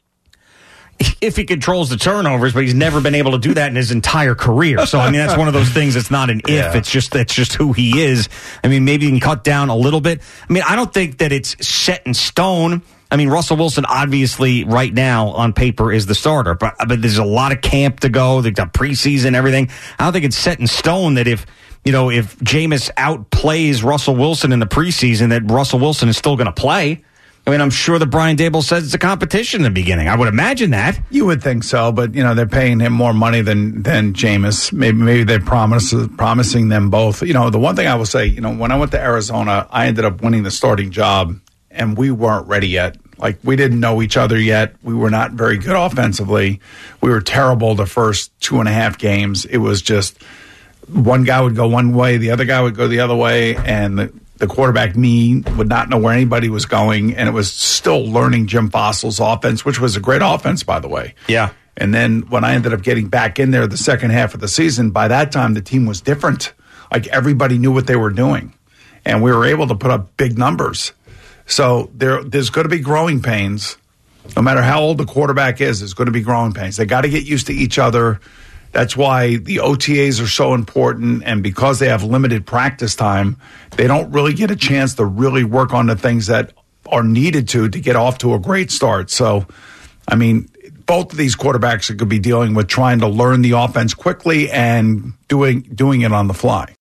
If he controls the turnovers, but he's never been able to do that in his entire career. So, I mean, that's one of those things. It's not an if. It's just who he is. I mean, maybe he can cut down a little bit. I mean, I don't think that it's set in stone. I mean, Russell Wilson, obviously, right now, on paper, is the starter. But there's a lot of camp to go. They've got preseason, everything. I don't think it's set in stone that if Jameis outplays Russell Wilson in the preseason, that Russell Wilson is still going to play. I mean, I'm sure that Brian Daboll says it's a competition in the beginning. I would imagine that. You would think so, but, they're paying him more money than Jameis. Maybe they're promising them both. The one thing I will say, when I went to Arizona, I ended up winning the starting job, and we weren't ready yet. Like, we didn't know each other yet. We were not very good offensively. We were terrible the first 2.5 games. It was just one guy would go one way, the other guy would go the other way, and the quarterback, me, would not know where anybody was going, and it was still learning Jim Fossil's offense, which was a great offense, by the way. Yeah. And then when I ended up getting back in there the second half of the season, by that time the team was different. Like, everybody knew what they were doing, and we were able to put up big numbers. So there's going to be growing pains. No matter how old the quarterback is, there's going to be growing pains. They got to get used to each other. That's why the OTAs are so important, and because they have limited practice time, they don't really get a chance to really work on the things that are needed to get off to a great start. So, I mean, both of these quarterbacks are going to be dealing with trying to learn the offense quickly and doing it on the fly.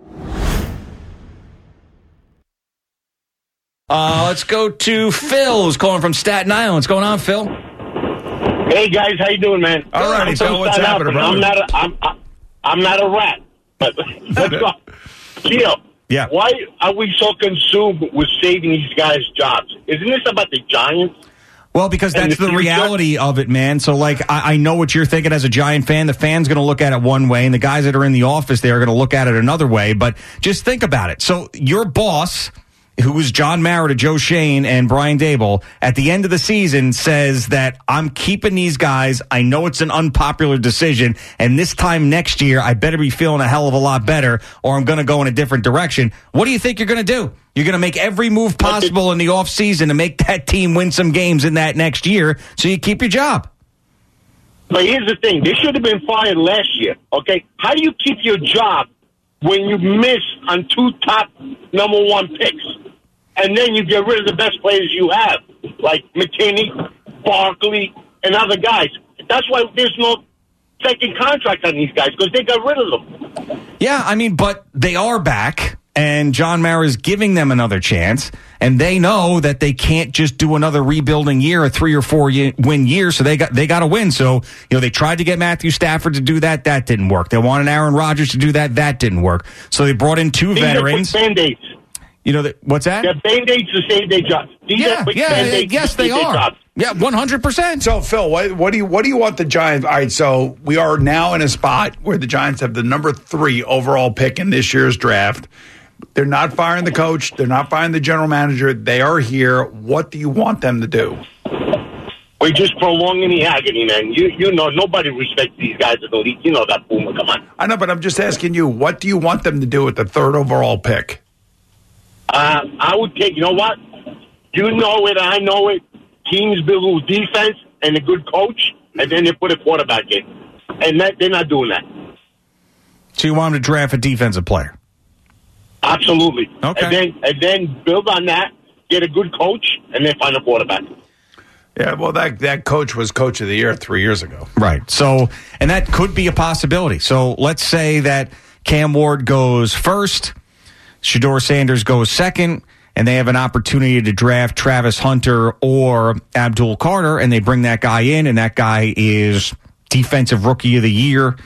Let's go to Phil, who's calling from Staten Island. What's going on, Phil? Hey guys, how you doing, man? All right, so what's happening, brother? I'm not a rat, but let's go. Gio, yeah. Why are we so consumed with saving these guys' jobs? Isn't this about the Giants? Well, because that's the reality of it, man. So, I know what you're thinking as a Giant fan. The fan's going to look at it one way, and the guys that are in the office there are going to look at it another way. But just think about it. So, your boss, who was John Mara to Joe Shane and Brian Daboll, at the end of the season says that I'm keeping these guys. I know it's an unpopular decision, and this time next year, I better be feeling a hell of a lot better, or I'm going to go in a different direction. What do you think you're going to do? You're going to make every move possible in the offseason to make that team win some games in that next year so you keep your job. But here's the thing. They should have been fired last year, okay? How do you keep your job when you miss on 2 top number 1 picks? And then you get rid of the best players you have, like McKinney, Barkley, and other guys. That's why there's no second contract on these guys, because they got rid of them. Yeah, I mean, but they are back, and John Mara is giving them another chance, and they know that they can't just do another rebuilding year, a 3 or 4 win year, so they got to win. So, they tried to get Matthew Stafford to do that. That didn't work. They wanted Aaron Rodgers to do that. That didn't work. So they brought in 2 veterans. Band-Aids. What's that? They're Band-Aids to save their jobs. Yes, they are. Yeah, 100%. So, Phil, what do you want the Giants? All right, so we are now in a spot where the Giants have the number 3 overall pick in this year's draft. They're not firing the coach. They're not firing the general manager. They are here. What do you want them to do? We're just prolonging the agony, man. You know, nobody respects these guys in the league. You know that, Boomer. Come on. I know, but I'm just asking you, what do you want them to do with the 3rd overall pick? I would take, you know what? You know it, I know it. Teams build with defense and a good coach, and then they put a quarterback in. And they're not doing that. So you want him to draft a defensive player? Absolutely. Okay. And then build on that, get a good coach, and then find a quarterback. Yeah, well, that coach was coach of the year 3 years ago. Right. So, and that could be a possibility. So let's say that Cam Ward goes first, Shedeur Sanders goes second, and they have an opportunity to draft Travis Hunter or Abdul Carter, and they bring that guy in, and that guy is Defensive Rookie of the Year,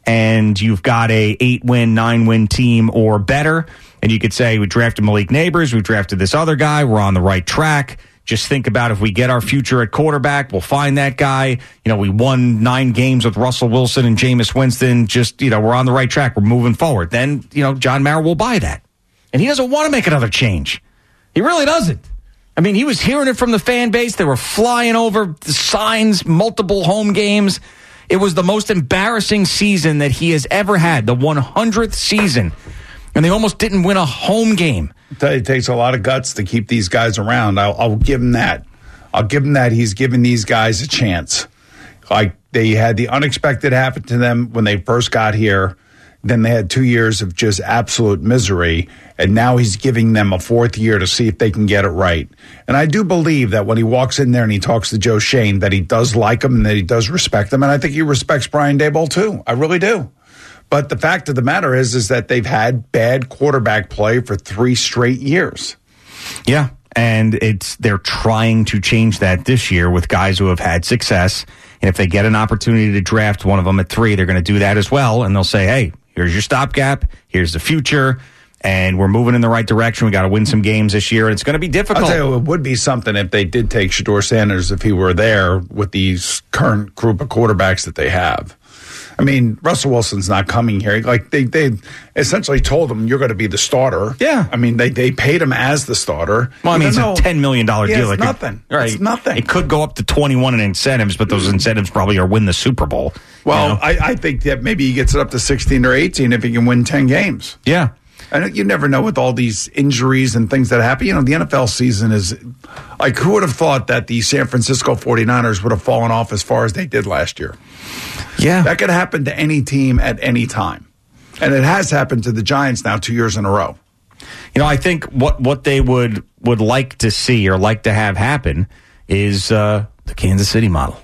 and you've got a 8-win, 9-win team or better, and you could say, we drafted Malik Neighbors, we drafted this other guy, we're on the right track. Just think about if we get our future at quarterback, we'll find that guy. We won 9 games with Russell Wilson and Jameis Winston. Just, we're on the right track. We're moving forward. Then, John Mara will buy that. And he doesn't want to make another change. He really doesn't. I mean, he was hearing it from the fan base. They were flying over the signs, multiple home games. It was the most embarrassing season that he has ever had, the 100th season. And they almost didn't win a home game. It takes a lot of guts to keep these guys around. I'll give him that. I'll give him that. He's giving these guys a chance. Like, they had the unexpected happen to them when they first got here. Then they had 2 years of just absolute misery. And now he's giving them a 4th year to see if they can get it right. And I do believe that when he walks in there and he talks to Joe Schoen, that he does like him and that he does respect him. And I think he respects Brian Daboll too. I really do. But the fact of the matter is that they've had bad quarterback play for 3 straight years. Yeah, and they're trying to change that this year with guys who have had success. And if they get an opportunity to draft one of them at 3, they're going to do that as well. And they'll say, hey, here's your stopgap, here's the future, and we're moving in the right direction. We got to win some games this year, and it's going to be difficult. I'll tell you, it would be something if they did take Shedeur Sanders if he were there with these current group of quarterbacks that they have. I mean, Russell Wilson's not coming here. Like, they essentially told him, you're going to be the starter. Yeah. I mean, they paid him as the starter. Well, I mean, it's a $10 million deal. It's nothing. Right. It's nothing. It could go up to 21 in incentives, but those incentives probably are win the Super Bowl. Well, I think that maybe he gets it up to 16 or 18 if he can win 10 games. Yeah. And you never know with all these injuries and things that happen. The NFL season is like, who would have thought that the San Francisco 49ers would have fallen off as far as they did last year? Yeah. That could happen to any team at any time. And it has happened to the Giants now 2 years in a row. I think what they would like to see or like to have happen is the Kansas City model.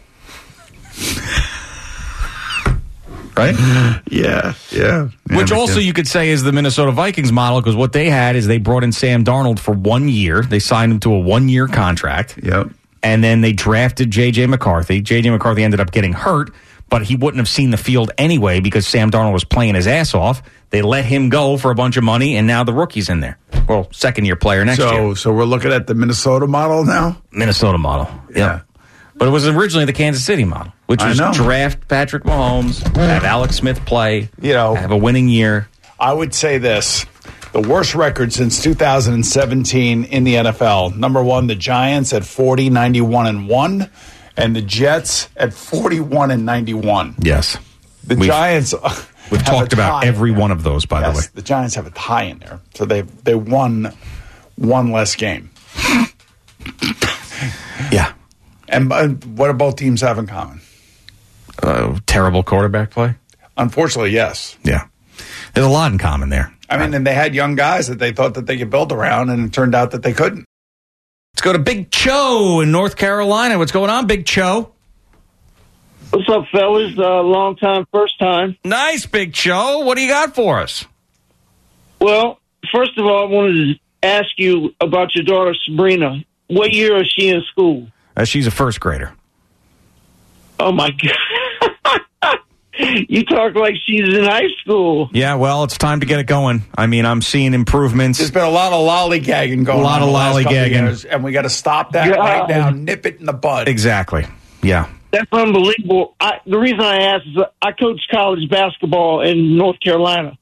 Right? Yeah. Which also you could say is the Minnesota Vikings model, because what they had is they brought in Sam Darnold for 1 year. They signed him to a 1-year contract. Yep. And then they drafted J.J. McCarthy. J.J. McCarthy ended up getting hurt, but he wouldn't have seen the field anyway because Sam Darnold was playing his ass off. They let him go for a bunch of money, and now the rookie's in there. Well, second-year player next year. So we're looking at the Minnesota model now? Minnesota model. Yeah. But it was originally the Kansas City model, which was draft Patrick Mahomes, have Alex Smith play, have a winning year. I would say this. The worst record since 2017 in the NFL. Number 1, the Giants at 40, 91-1, and the Jets at 41-91. Yes. The Giants We've talked about every one of those, by the way. The Giants have a tie in there. So they won one less game. Yeah. And what do both teams have in common? Terrible quarterback play? Unfortunately, yes. Yeah. There's a lot in common there. I mean, and they had young guys that they thought that they could build around, and it turned out that they couldn't. Let's go to Big Cho in North Carolina. What's going on, Big Cho? What's up, fellas? Long time, first time. Nice, Big Cho. What do you got for us? Well, first of all, I wanted to ask you about your daughter, Sabrina. What year is she in school? She's a first grader. Oh, my God. You talk like she's in high school. Yeah, well, it's time to get it going. I mean, I'm seeing improvements. There's been a lot of lollygagging going on. A lot of lollygagging. And we got to stop that right now. Nip it in the bud. Exactly. Yeah. That's unbelievable. The reason I asked is I coach college basketball in North Carolina.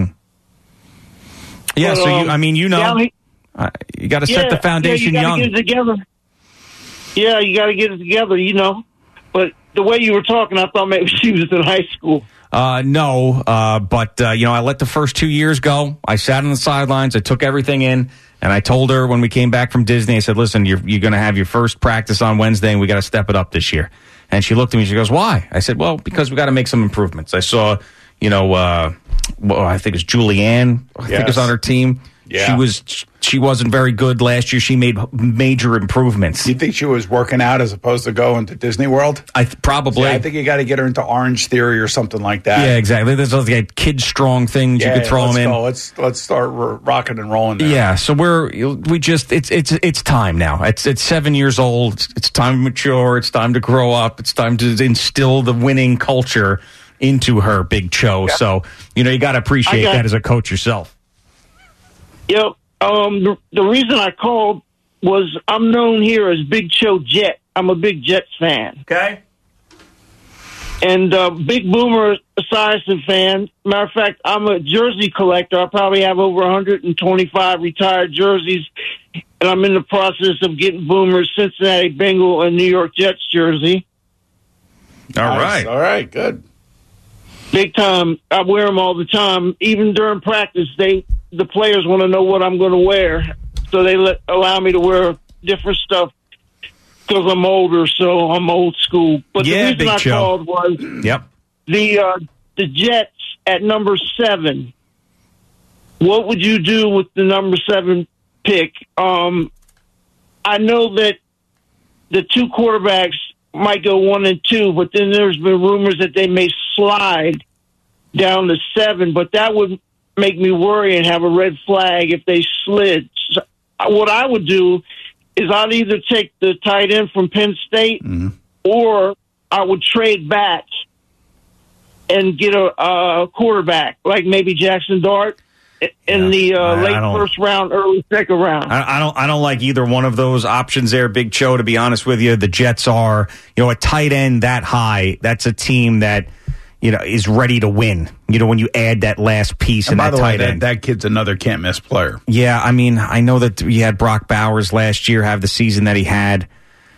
Yeah, but, so you got to set the foundation young. You got to get it together. Yeah, you got to get it together, But the way you were talking, I thought maybe she was in high school. No, but I let the first 2 years go. I sat on the sidelines. I took everything in, and I told her when we came back from Disney, I said, listen, you're going to have your first practice on Wednesday, and we got to step it up this year. And she looked at me, she goes, why? I said, well, because we got to make some improvements. I saw, I think it's Julianne. I think is on her team. Yeah. She wasn't very good last year. She made major improvements. You think she was working out as opposed to going to Disney World? Probably. See, I think you got to get her into Orange Theory or something like that. Yeah, exactly. There's like kid strong things you could throw them in. Let's start rocking and rolling there. Yeah, so it's time now. It's 7 years old. It's time to mature. It's time to grow up. It's time to instill the winning culture into her, Big Cho. Yeah. So you got to appreciate that as a coach yourself. Yep. The reason I called was I'm known here as Big Cho Jet. I'm a big Jets fan. Okay. And Big Boomer Esiason fan. Matter of fact, I'm a jersey collector. I probably have over 125 retired jerseys, and I'm in the process of getting Boomer's Cincinnati Bengal and New York Jets jersey. All right, good. Big time. I wear them all the time. Even during practice, the players want to know what I'm going to wear, so they allow me to wear different stuff because I'm older, so I'm old school. But the reason I called was the Jets at number 7. What would you do with the number 7 pick? I know that the 2 quarterbacks might go 1 and 2, but then there's been rumors that they may slide down to 7, but that would make me worry and have a red flag if they slid. So what I would do is I'd either take the tight end from Penn State or I would trade back and get a quarterback, like maybe Jackson Dart in the late first round, early second round. I don't like either one of those options there, Big Cho, to be honest with you. The Jets are, a tight end that high. That's a team that is ready to win. When you add that last piece in that tight end. That kid's another can't-miss player. Yeah, I mean, I know that you had Brock Bowers last year have the season that he had.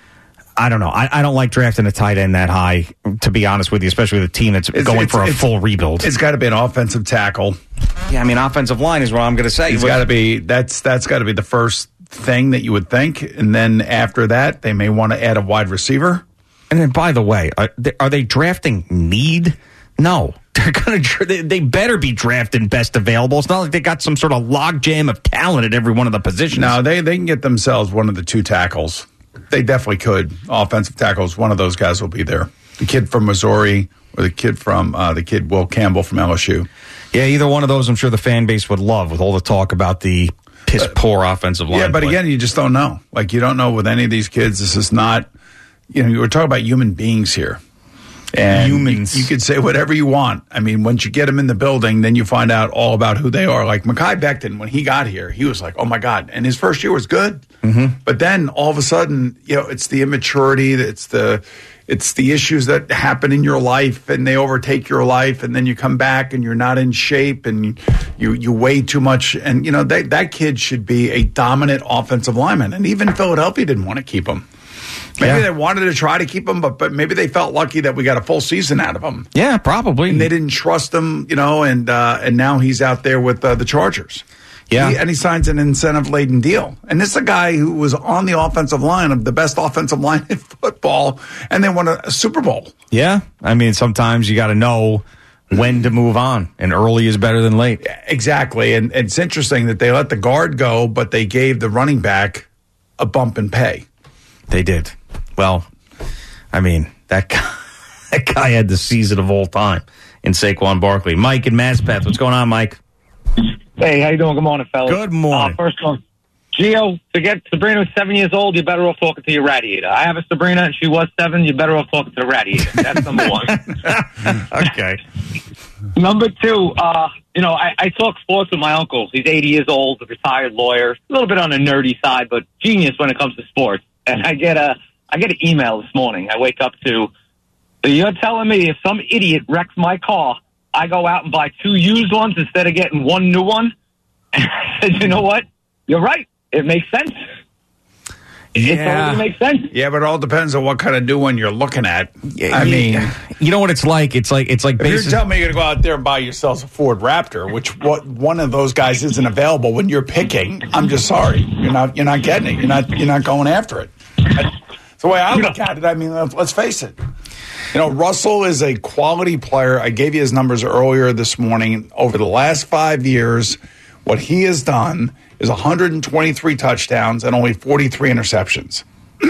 I don't know. I don't like drafting a tight end that high, to be honest with you, especially with a team that's going for a full rebuild. It's got to be an offensive tackle. Yeah, I mean, offensive line is what I'm going to say. It's got to be that's got to be the first thing that you would think, and then after that, they may want to add a wide receiver. And then, by the way, are they drafting need? No, they better be drafting best available. It's not like they got some sort of logjam of talent at every one of the positions. No, they can get themselves one of the 2 tackles. They definitely could. Offensive tackles, one of those guys will be there. The kid from Missouri or the kid Will Campbell from LSU. Yeah, either one of those I'm sure the fan base would love with all the talk about the piss-poor offensive line. Yeah, but play. Again, you just don't know. Like, you don't know with any of these kids. This is not, we're talking about human beings here. And humans. You could say whatever you want. I mean, once you get them in the building, then you find out all about who they are. Like Mekhi Becton, when he got here, he was like, oh, my God. And his first year was good. Mm-hmm. But then all of a sudden, it's the immaturity, it's the issues that happen in your life, and they overtake your life, and then you come back and you're not in shape, and you weigh too much. And, that kid should be a dominant offensive lineman. And even Philadelphia didn't want to keep him. Maybe they wanted to try to keep him, but maybe they felt lucky that we got a full season out of him. Yeah, probably. And they didn't trust him, and now he's out there with the Chargers. Yeah. And he signs an incentive-laden deal. And this is a guy who was on the offensive line of the best offensive line in football, and they won a Super Bowl. Yeah. I mean, sometimes you got to know when to move on, and early is better than late. Exactly. And it's interesting that they let the guard go, but they gave the running back a bump in pay. They did. Well, I mean, that guy had the season of all time in Saquon Barkley. Mike and Maspeth, what's going on, Mike? Hey, how you doing? Good morning, fellas. Good morning. First one, Gio, forget Sabrina was 7 years old. You're better off talking to your radiator. I have a Sabrina, and she was 7. You're better off talking to the radiator. That's number one. Okay. Number 2, I talk sports with my uncle. He's 80 years old, a retired lawyer, a little bit on the nerdy side, but genius when it comes to sports. And I get an email this morning. I wake up to, you're telling me if some idiot wrecks my car, I go out and buy 2 used ones instead of getting 1 new one? And I said, you know what? You're right. It makes sense. It totally makes sense. Yeah, but it all depends on what kind of new one you're looking at. I mean, you know what it's like? It's like if you're telling me you're going to go out there and buy yourself a Ford Raptor, which one of those guys isn't available when you're picking, I'm just sorry. You're not getting it. You're not going after it. That's the way I look at it. I mean, let's face it. Russell is a quality player. I gave you his numbers earlier this morning. Over the last 5 years, what he has done is 123 touchdowns and only 43 interceptions.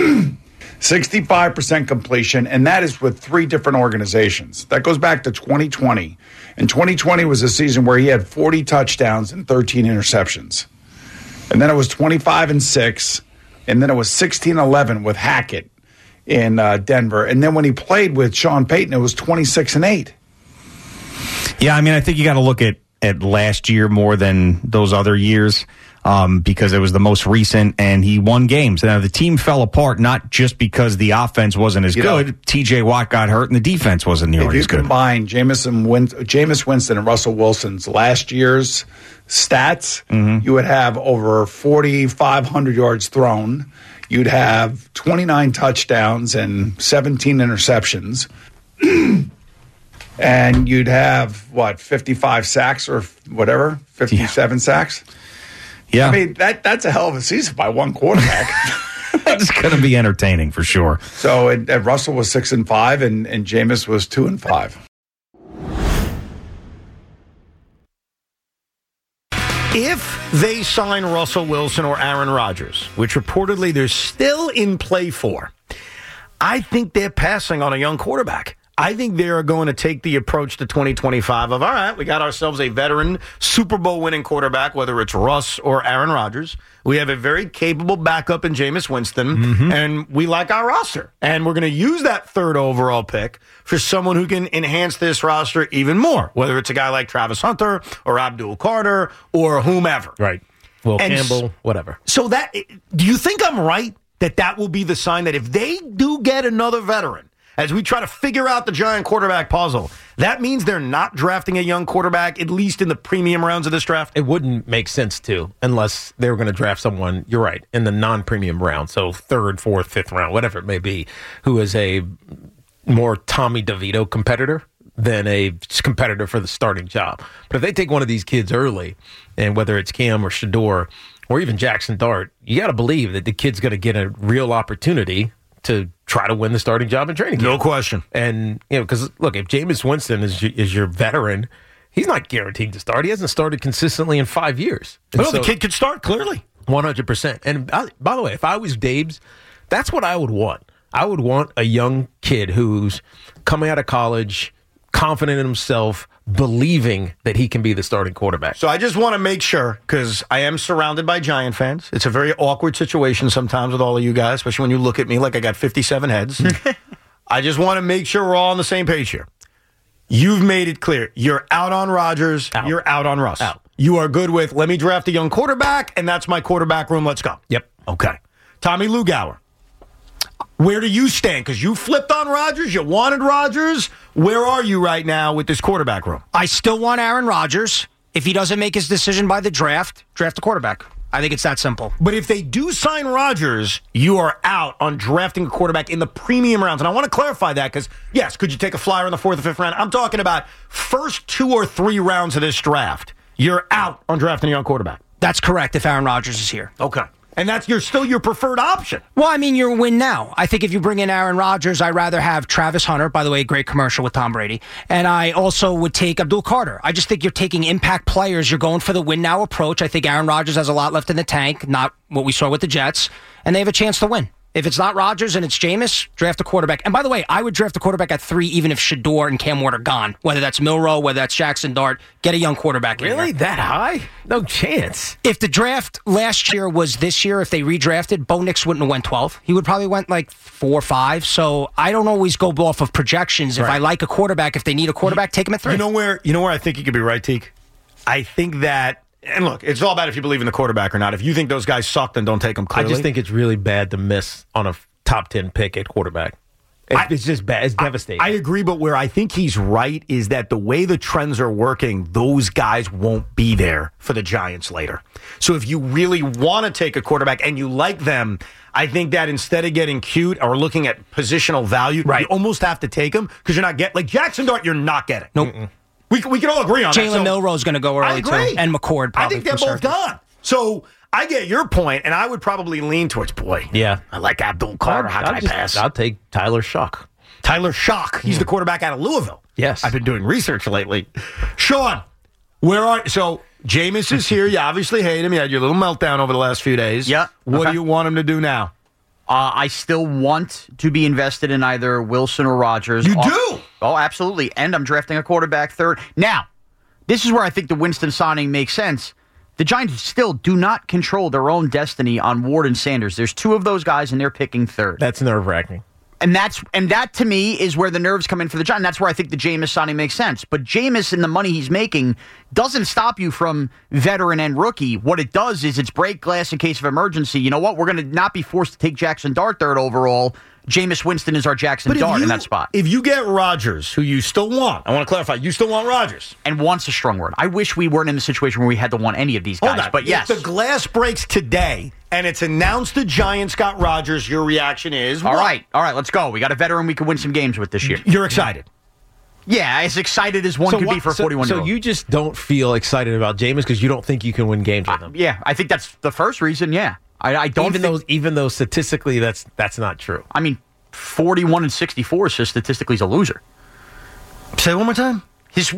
65% completion, and that is with 3 different organizations. That goes back to 2020. And 2020 was a season where he had 40 touchdowns and 13 interceptions. And then it was 25-6, and then it was 16-11 with Hackett in Denver. And then when he played with Sean Payton, it was 26-8. Yeah, I mean, I think you got to look at last year more than those other years. Because it was the most recent, and he won games. Now, the team fell apart not just because the offense wasn't as good. T.J. Watt got hurt, and the defense wasn't nearly as good. If you combine Jameis Winston and Russell Wilson's last year's stats, you would have over 4,500 yards thrown. You'd have 29 touchdowns and 17 interceptions. And you'd have, 55 sacks or whatever, 57 sacks? Yeah. I mean, that's a hell of a season by one quarterback. It's going to be entertaining for sure. So Russell was 6-5 and Jameis was 2-5. If they sign Russell Wilson or Aaron Rodgers, which reportedly they're still in play for, I think they're passing on a young quarterback. I think they're going to take the approach to 2025 of, all right, we got ourselves a veteran Super Bowl winning quarterback, whether it's Russ or Aaron Rodgers. We have a very capable backup in Jameis Winston, and we like our roster. And we're going to use that 3rd overall pick for someone who can enhance this roster even more, whether it's a guy like Travis Hunter or Abdul Carter or whomever. Right. Will Campbell, whatever. So do you think I'm right that will be the sign that if they do get another veteran, as we try to figure out the giant quarterback puzzle, that means they're not drafting a young quarterback, at least in the premium rounds of this draft? It wouldn't make sense to, unless they were going to draft someone, you're right, in the non-premium round, so 3rd, 4th, 5th round, whatever it may be, who is a more Tommy DeVito competitor than a competitor for the starting job. But if they take one of these kids early, and whether it's Cam or Shador or even Jackson Dart, you got to believe that the kid's going to get a real opportunity to try to win the starting job in training camp. No question. And, because, look, if Jameis Winston is your veteran, he's not guaranteed to start. He hasn't started consistently in 5 years. Well, the kid could start, clearly. 100%. And, by the way, if I was Dabes, that's what I would want. I would want a young kid who's coming out of college, confident in himself, believing that he can be the starting quarterback. So I just want to make sure, because I am surrounded by Giant fans. It's a very awkward situation sometimes with all of you guys, especially when you look at me like I got 57 heads. I just want to make sure we're all on the same page here. You've made it clear. You're out on Rodgers. Out. You're out on Russ. Out. You are good with, let me draft a young quarterback, and that's my quarterback room. Let's go. Yep. Okay. Tommy Lugauer. Where do you stand? Because you flipped on Rodgers. You wanted Rodgers. Where are you right now with this quarterback room? I still want Aaron Rodgers. If he doesn't make his decision by the draft a quarterback. I think it's that simple. But if they do sign Rodgers, you are out on drafting a quarterback in the premium rounds. And I want to clarify that because, yes, could you take a flyer in the 4th or 5th round? I'm talking about first 2 or 3 rounds of this draft. You're out on drafting a young quarterback. That's correct if Aaron Rodgers is here. Okay. And that's still your preferred option. Well, I mean, you're win now. I think if you bring in Aaron Rodgers, I'd rather have Travis Hunter. By the way, great commercial with Tom Brady. And I also would take Abdul Carter. I just think you're taking impact players. You're going for the win now approach. I think Aaron Rodgers has a lot left in the tank, not what we saw with the Jets. And they have a chance to win. If it's not Rodgers and it's Jameis, draft a quarterback. And by the way, I would draft a quarterback at 3 even if Shador and Cam Ward are gone. Whether that's Milroe, whether that's Jackson Dart, get a young quarterback in there. Really? That high? No chance. If the draft last year was this year, if they redrafted, Bo Nix wouldn't have went 12. He would probably went like 4 or 5. So I don't always go off of projections. If I like a quarterback, if they need a quarterback, take him at 3. You know where I think you could be right, Teak? I think that, and look, it's all about if you believe in the quarterback or not. If you think those guys suck, then don't take them clearly. I just think it's really bad to miss on a top 10 pick at quarterback. It's just bad. It's devastating. I agree, but where I think he's right is that the way the trends are working, those guys won't be there for the Giants later. So if you really want to take a quarterback and you like them, I think that instead of getting cute or looking at positional value, you almost have to take them because you're not getting, like Jackson Dart, you're not getting. Nope. We can all agree on that. Jalen Milroe is going to go early too, and McCord probably. I think they're both gone. So I get your point, and I would probably lean towards, boy. Yeah. I like Abdul Carter. How can I pass? I'll take Tyler Shock. Tyler Shock. He's the quarterback out of Louisville. Yes. I've been doing research lately. Sean, so Jameis is here. You obviously hate him. You had your little meltdown over the last few days. Yeah. What do you want him to do now? I still want to be invested in either Wilson or Rodgers. You do? Oh, absolutely. And I'm drafting a quarterback third. Now, this is where I think the Winston signing makes sense. The Giants still do not control their own destiny on Ward and Sanders. There's two of those guys, and they're picking third. That's nerve-wracking. And that to me is where the nerves come in for the Giants. That's where I think the Jameis signing makes sense. But Jameis and the money he's making doesn't stop you from veteran and rookie. What it does is it's break glass in case of emergency. You know what? We're going to not be forced to take Jackson Dart third overall. Jameis Winston is our Jackson Dart in that spot. If you get Rodgers, who you still want, I want to clarify, you still want Rodgers. And want's a strong word. I wish we weren't in the situation where we had to want any of these guys. But yes. If the glass breaks today and it's announced the Giants got Rodgers, your reaction is All right, let's go. We got a veteran we could win some games with this year. You're excited. Yeah, as excited as one could be for a 41-year-old. So you just don't feel excited about Jameis because you don't think you can win games with him? Yeah, I think that's the first reason, yeah. I don't even though statistically that's not true. I mean, 41-64 says statistically he's a loser. Say it one more time. He's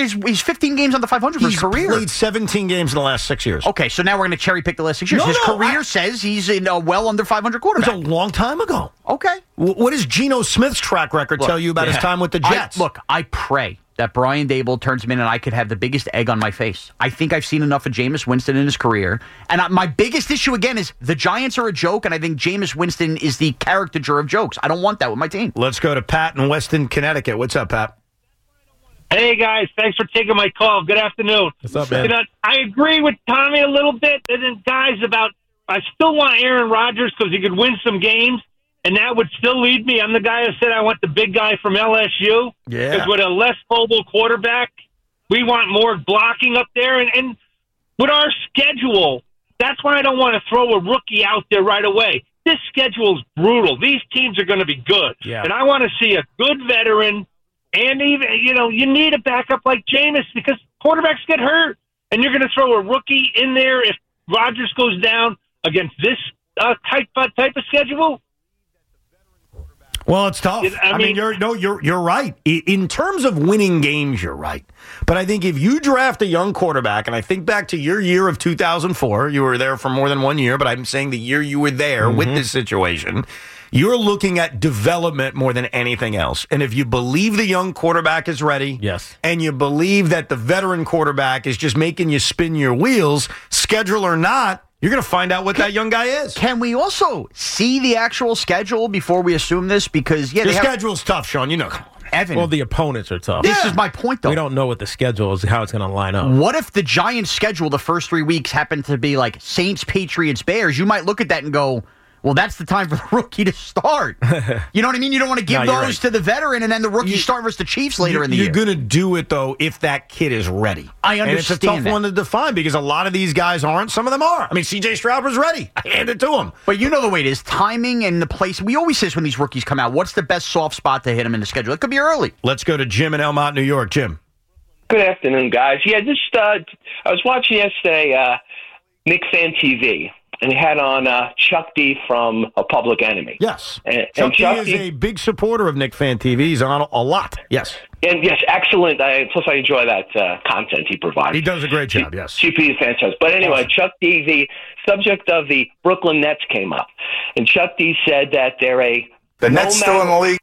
15 games on the 500 for his career. He's played 17 games in the last 6 years. Okay, so now we're going to cherry pick the last 6 years. His career says he's in a well under 500 quarterback. It was a long time ago. Okay. What does Geno Smith's track record tell you about his time with the Jets? I pray that Brian Daboll turns him in and I could have the biggest egg on my face. I think I've seen enough of Jameis Winston in his career. And my biggest issue, again, is the Giants are a joke, and I think Jameis Winston is the caricature of jokes. I don't want that with my team. Let's go to Pat in Weston, Connecticut. What's up, Pat? Hey, guys. Thanks for taking my call. Good afternoon. What's up, man? You know, I agree with Tommy a little bit. And then, guys, I still want Aaron Rodgers because he could win some games, and that would still lead me. I'm the guy who said I want the big guy from LSU. Yeah. Because with a less mobile quarterback, we want more blocking up there. And with our schedule, that's why I don't want to throw a rookie out there right away. This schedule is brutal. These teams are going to be good. Yeah. And I want to see a good veteran. And even, you need a backup like Jameis because quarterbacks get hurt. And you're going to throw a rookie in there if Rodgers goes down against this type of schedule? Well, it's tough. I mean, you're right. In terms of winning games, you're right. But I think if you draft a young quarterback, and I think back to your year of 2004, you were there for more than 1 year, but I'm saying the year you were there with this situation, you're looking at development more than anything else. And if you believe the young quarterback is ready, yes, and you believe that the veteran quarterback is just making you spin your wheels, schedule or not, you're going to find out what that young guy is. Can we also see the actual schedule before we assume this? Because, the schedule's tough, Sean. You know. Evan. Well, the opponents are tough. This is my point, though. We don't know what the schedule is, how it's going to line up. What if the Giants' schedule the first 3 weeks happened to be like Saints, Patriots, Bears? You might look at that and go, well, that's the time for the rookie to start. You know what I mean? You don't want to give those to the veteran and then the rookie start versus the Chiefs later in the year. You're going to do it, though, if that kid is ready. I understand. And it's a tough one to define because a lot of these guys aren't. Some of them are. I mean, C.J. Stroud was ready. I hand it to him. But you know the way it is. Timing and the place. We always say this when these rookies come out. What's the best soft spot to hit them in the schedule? It could be early. Let's go to Jim in Elmont, New York. Jim. Good afternoon, guys. Yeah, I was watching yesterday Nick Fan TV. And he had on Chuck D from A Public Enemy. Yes. And Chuck D is a big supporter of Nick Fan TV. He's on a lot. Yes. And yes, excellent. Plus, I enjoy that content he provides. He does a great job, yes. CP is fantastic. But anyway, awesome. Chuck D, the subject of the Brooklyn Nets came up. And Chuck D said that they're The Nets still in the league?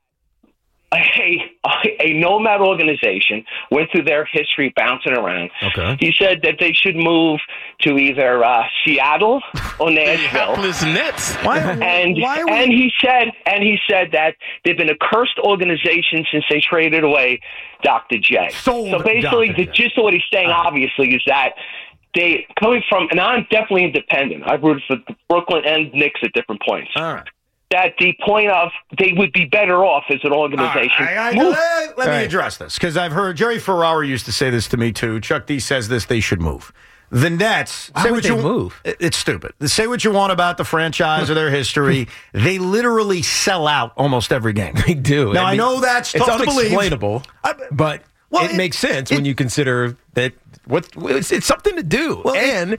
A nomad organization, went through their history bouncing around. Okay. He said that they should move to either Seattle or Nashville. Nets. And he said that they've been a cursed organization since they traded away Dr. J. So basically, the gist of what he's saying, obviously, is that they coming from, and I'm definitely independent. I've rooted for Brooklyn and Knicks at different points. All right. That the point of they would be better off as an organization. Let me address this because I've heard Jerry Ferrara used to say this to me too. Chuck D says this: they should move. The Nets. Why would they move? It's stupid. Say what you want about the franchise or their history. They literally sell out almost every game. They do. Now I know that's tough to believe. It's unexplainable, but it makes sense when you consider that it's something to do.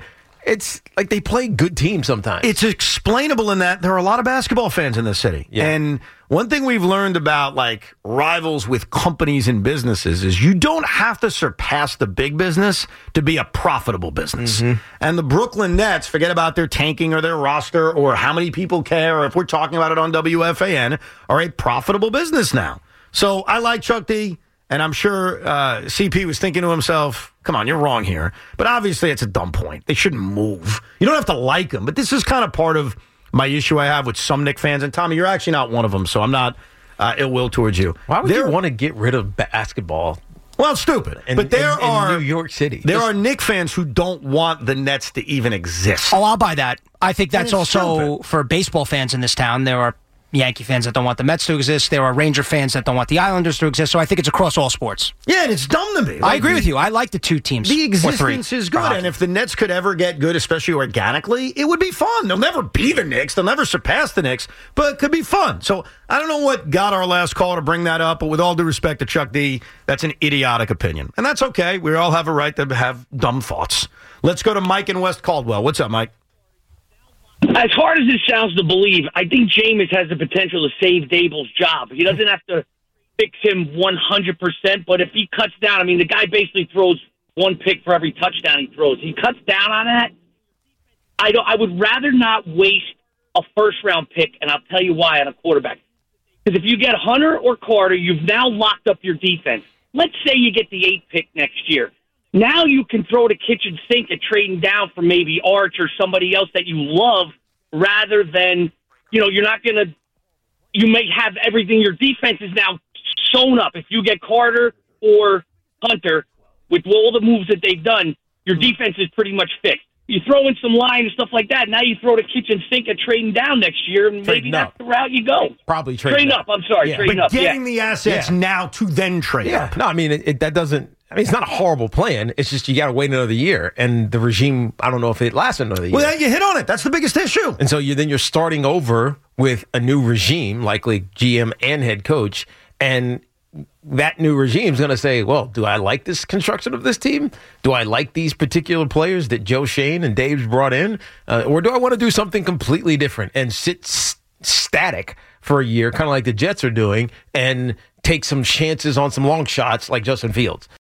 It's like they play good teams sometimes. It's explainable in that there are a lot of basketball fans in this city. Yeah. And one thing we've learned about like rivals with companies and businesses is you don't have to surpass the big business to be a profitable business. And the Brooklyn Nets, forget about their tanking or their roster or how many people care or if we're talking about it on WFAN, are a profitable business now. So I like Chuck D. And I'm sure CP was thinking to himself, come on, you're wrong here. But obviously, it's a dumb point. They shouldn't move. You don't have to like them. But this is kind of part of my issue I have with some Knicks fans. And, Tommy, you're actually not one of them, so I'm not ill will towards you. Why would you want to get rid of basketball? Well, it's stupid. But there are in New York City. There are Knicks fans who don't want the Nets to even exist. Oh, I'll buy that. I think that's also for baseball fans in this town. There are Yankee fans that don't want the Mets to exist. There are Ranger fans that don't want the Islanders to exist. So I think it's across all sports. Yeah, and it's dumb to me. I agree with you. I like the two teams. The existence is good. And if the Nets could ever get good, especially organically, it would be fun. They'll never be the Knicks. They'll never surpass the Knicks, but it could be fun. So I don't know what got our last call to bring that up, but with all due respect to Chuck D, that's an idiotic opinion. And that's okay. We all have a right to have dumb thoughts. Let's go to Mike in West Caldwell. What's up, Mike? As hard as it sounds to believe, I think Jameis has the potential to save Dable's job. He doesn't have to fix him 100%, but if he cuts down, I mean, the guy basically throws one pick for every touchdown he throws. He cuts down on that. I would rather not waste a first-round pick, and I'll tell you why on a quarterback. Because if you get Hunter or Carter, you've now locked up your defense. Let's say you get the 8th pick next year. Now you can throw the kitchen sink at trading down for maybe Arch or somebody else that you love rather than, you're not going to, you may have everything. Your defense is now sewn up. If you get Carter or Hunter, with all the moves that they've done, your defense is pretty much fixed. You throw in some line and stuff like that. Now you throw the kitchen sink at trading down next year, and maybe that's the route you go. Probably trading up. I'm sorry, yeah. trading but up. Getting the assets now to then trade up. No, I mean, that doesn't. I mean, it's not a horrible plan. It's just you got to wait another year, and the regime. I don't know if it lasts another year. Well, you hit on it. That's the biggest issue. And so you're starting over with a new regime, likely GM and head coach, and that new regime is going to say, well, do I like this construction of this team? Do I like these particular players that Joe Shane and Dave's brought in? Or do I want to do something completely different and sit static for a year, kind of like the Jets are doing, and take some chances on some long shots like Justin Fields?